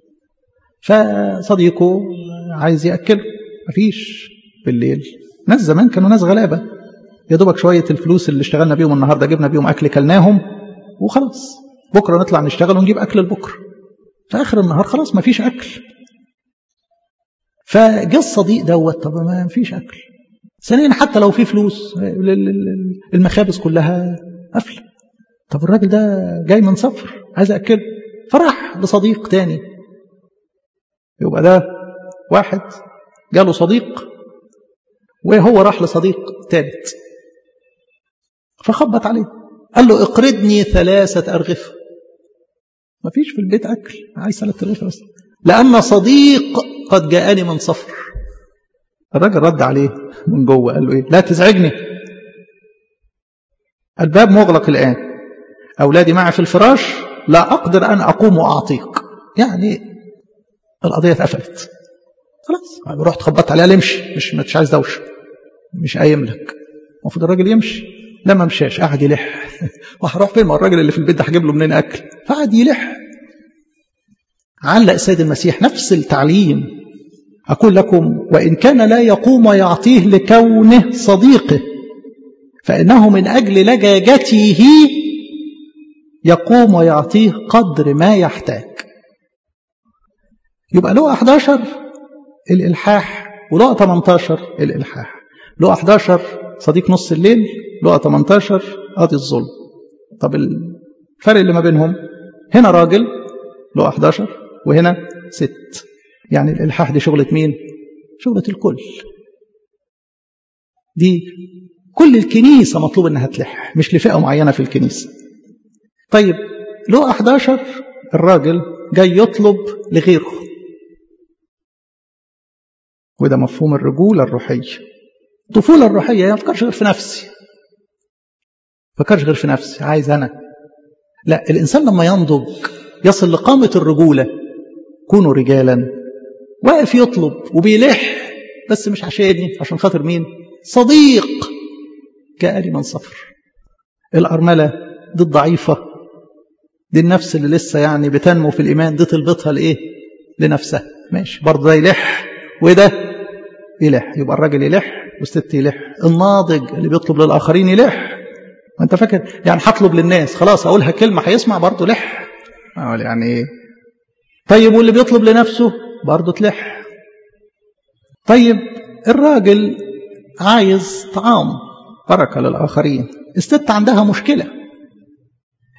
فصديقه عايز يأكله، مفيش بالليل. ناس زمان كانوا ناس غلابة، يا دوبك شوية الفلوس اللي اشتغلنا بيهم النهاردة جبنا بيهم أكل كلناهم وخلاص، بكرة نطلع نشتغل ونجيب أكل لبكرة، في آخر النهار خلاص مفيش أكل. فجاء الصديق دوت، طب ما فيش أكل. ثانيا حتى لو في فلوس المخابز كلها قافلة، طب الراجل ده جاي من سفر عايز أكله، فراح لصديق تاني. يبقى ده واحد جاله صديق وهو راح لصديق ثالث، فخبط عليه قال له اقرضني 3 أرغفة. ما فيش في البيت أكل، عايز 3 أرغفة بس، لأن صديق قد جاءني من سفر. الراجل رد عليه من جوه قال له ايه؟ لا تزعجني، الباب مغلق الآن، أولادي معي في الفراش، لا أقدر أن أقوم وأعطيك. يعني القضية اتقفلت خلاص. رحت خبطت عليه، امشي، مش عايز دوشه، مش قايم لك. المفروض الراجل يمشي، لما مشاش قعد يلح وهروح فين؟ ما الراجل اللي في البيت ده هجيب له منين اكل؟ فقعد يلح. علق السيد المسيح نفس التعليم، اقول لكم وان كان لا يقوم ويعطيه لكونه صديقه، فانه من اجل لجاجته يقوم ويعطيه قدر ما يحتاج. يبقى لقا 11 الالحاح، ولقا 18 الالحاح. لقا 11 صديق نص الليل، لقا 18 قاضي الظلم. طب الفرق اللي ما بينهم، هنا راجل لقا 11 وهنا ست. يعني الالحاح دي شغلة مين؟ شغلة الكل. دي كل الكنيسة مطلوب انها تلح، مش لفئة معينة في الكنيسة. طيب لقا 11 الراجل جاي يطلب لغيره، وده مفهوم الرجولة الروحية. الطفولة الروحية ما فكرش غير في نفسي، فكرش غير في نفسي، عايز أنا. لا، الإنسان لما ينضج يصل لقامة الرجولة، كونوا رجالا، واقف يطلب وبيلح، بس مش عشاني، عشان خاطر مين؟ صديق جاءني من سفر. الأرملة دي الضعيفة، دي النفس اللي لسه يعني بتنمو في الإيمان، دي طلبتها لإيه؟ لنفسها. ماشي، برضه ده يلح وده يلح، يبقى الراجل يلح والست يلح. الناضج اللي بيطلب للآخرين يلح. وانت فاكر يعني هطلب للناس خلاص اقولها كلمة هيسمع؟ برضه لح يعني ايه؟ طيب واللي بيطلب لنفسه برضه تلح. طيب الراجل عايز طعام بركة للآخرين، الست عندها مشكلة،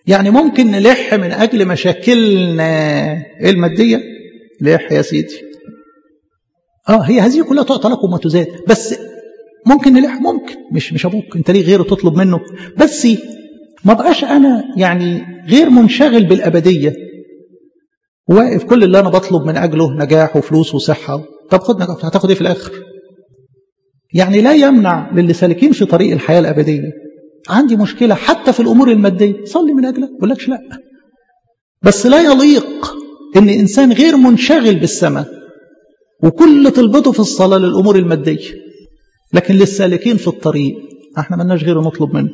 يعني ممكن نلح من أجل مشاكلنا المادية، لح يا سيدي. هي هذه كلها تعطى لكم وتزاد، بس ممكن نلح، ممكن مش أبوك أنت ليه غيره تطلب منه، بس ما بقاش أنا يعني غير منشغل بالأبدية، واقف كل اللي أنا بطلب من أجله نجاح وفلوس وصحة. طب خد نجاح، هتاخد إيه في الآخر؟ يعني لا يمنع للي سالكين في طريق الحياة الأبدية، عندي مشكلة حتى في الأمور المادية، صلي من أجلها، ما بقولكش لا، بس لا يليق إن إنسان غير منشغل بالسماء وكل طلبته في الصلاة للأمور المادية، لكن للسالكين في الطريق احنا ملناش غير نطلب منه.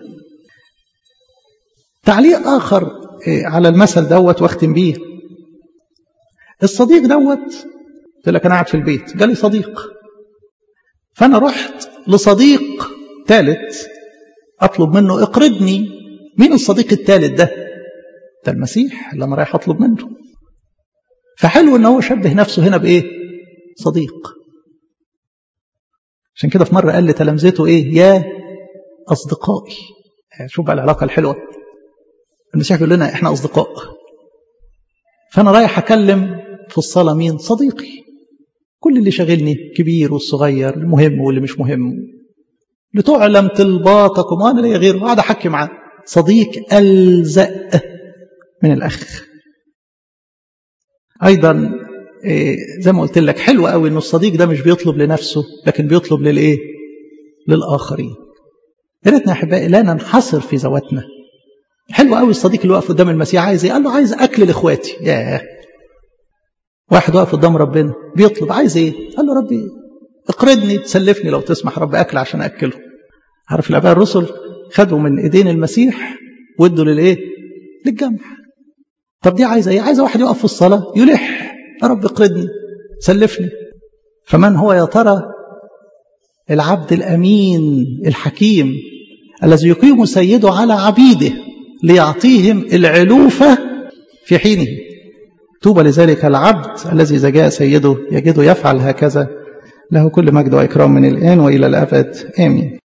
تعليق آخر على المثل دوت واختم بيه. الصديق دوت قلت لك أنا قاعد في البيت، جالي صديق، فأنا رحت لصديق ثالث أطلب منه اقرضني. مين الصديق الثالث ده؟ ده المسيح اللي أنا رايح أطلب منه. فحلو إن هو شبه نفسه هنا بإيه؟ صديق. عشان كده في مرة قال لتلامذته إيه؟ يا أصدقائي. شوف بقى العلاقة الحلوة، المسيح بيقول لنا إحنا أصدقاء. فأنا رايح أكلم في الصلاة مين؟ صديقي. كل اللي شاغلني كبير والصغير، المهم واللي مش مهم، لتعلم طلباتكم، وأنا ليا غيره، قاعد أحكي معاه. صديق ألزق من الأخ. أيضا زي ما قلت لك حلو قوي إنه الصديق ده مش بيطلب لنفسه، لكن بيطلب للإيه؟ للآخرين. يا ريتنا يا أحبائي لا ننحصر في ذواتنا. حلو قوي الصديق اللي واقف قدام المسيح عايز إيه؟ قال له عايز أكل لإخواتي. ياه، واحد واقف قدام ربنا بيطلب عايز إيه؟ قال له ربي اقرضني، تسلفني لو تسمح رب أكل عشان أكله. عارف الآباء الرسل خدوا من إيدين المسيح وادوا للإيه؟ للجمع. طب دي عايزة إيه؟ عايزة واحد يقف في الصلاة يلح، يا رب اقرضني سلفني. فمن هو يا ترى العبد الأمين الحكيم الذي يقيم سيده على عبيده ليعطيهم العلوفة في حينه؟ طوبى لذلك العبد الذي إذا جاء سيده يجده يفعل هكذا. له كل مجد وإكرام من الآن وإلى الأبد، آمين.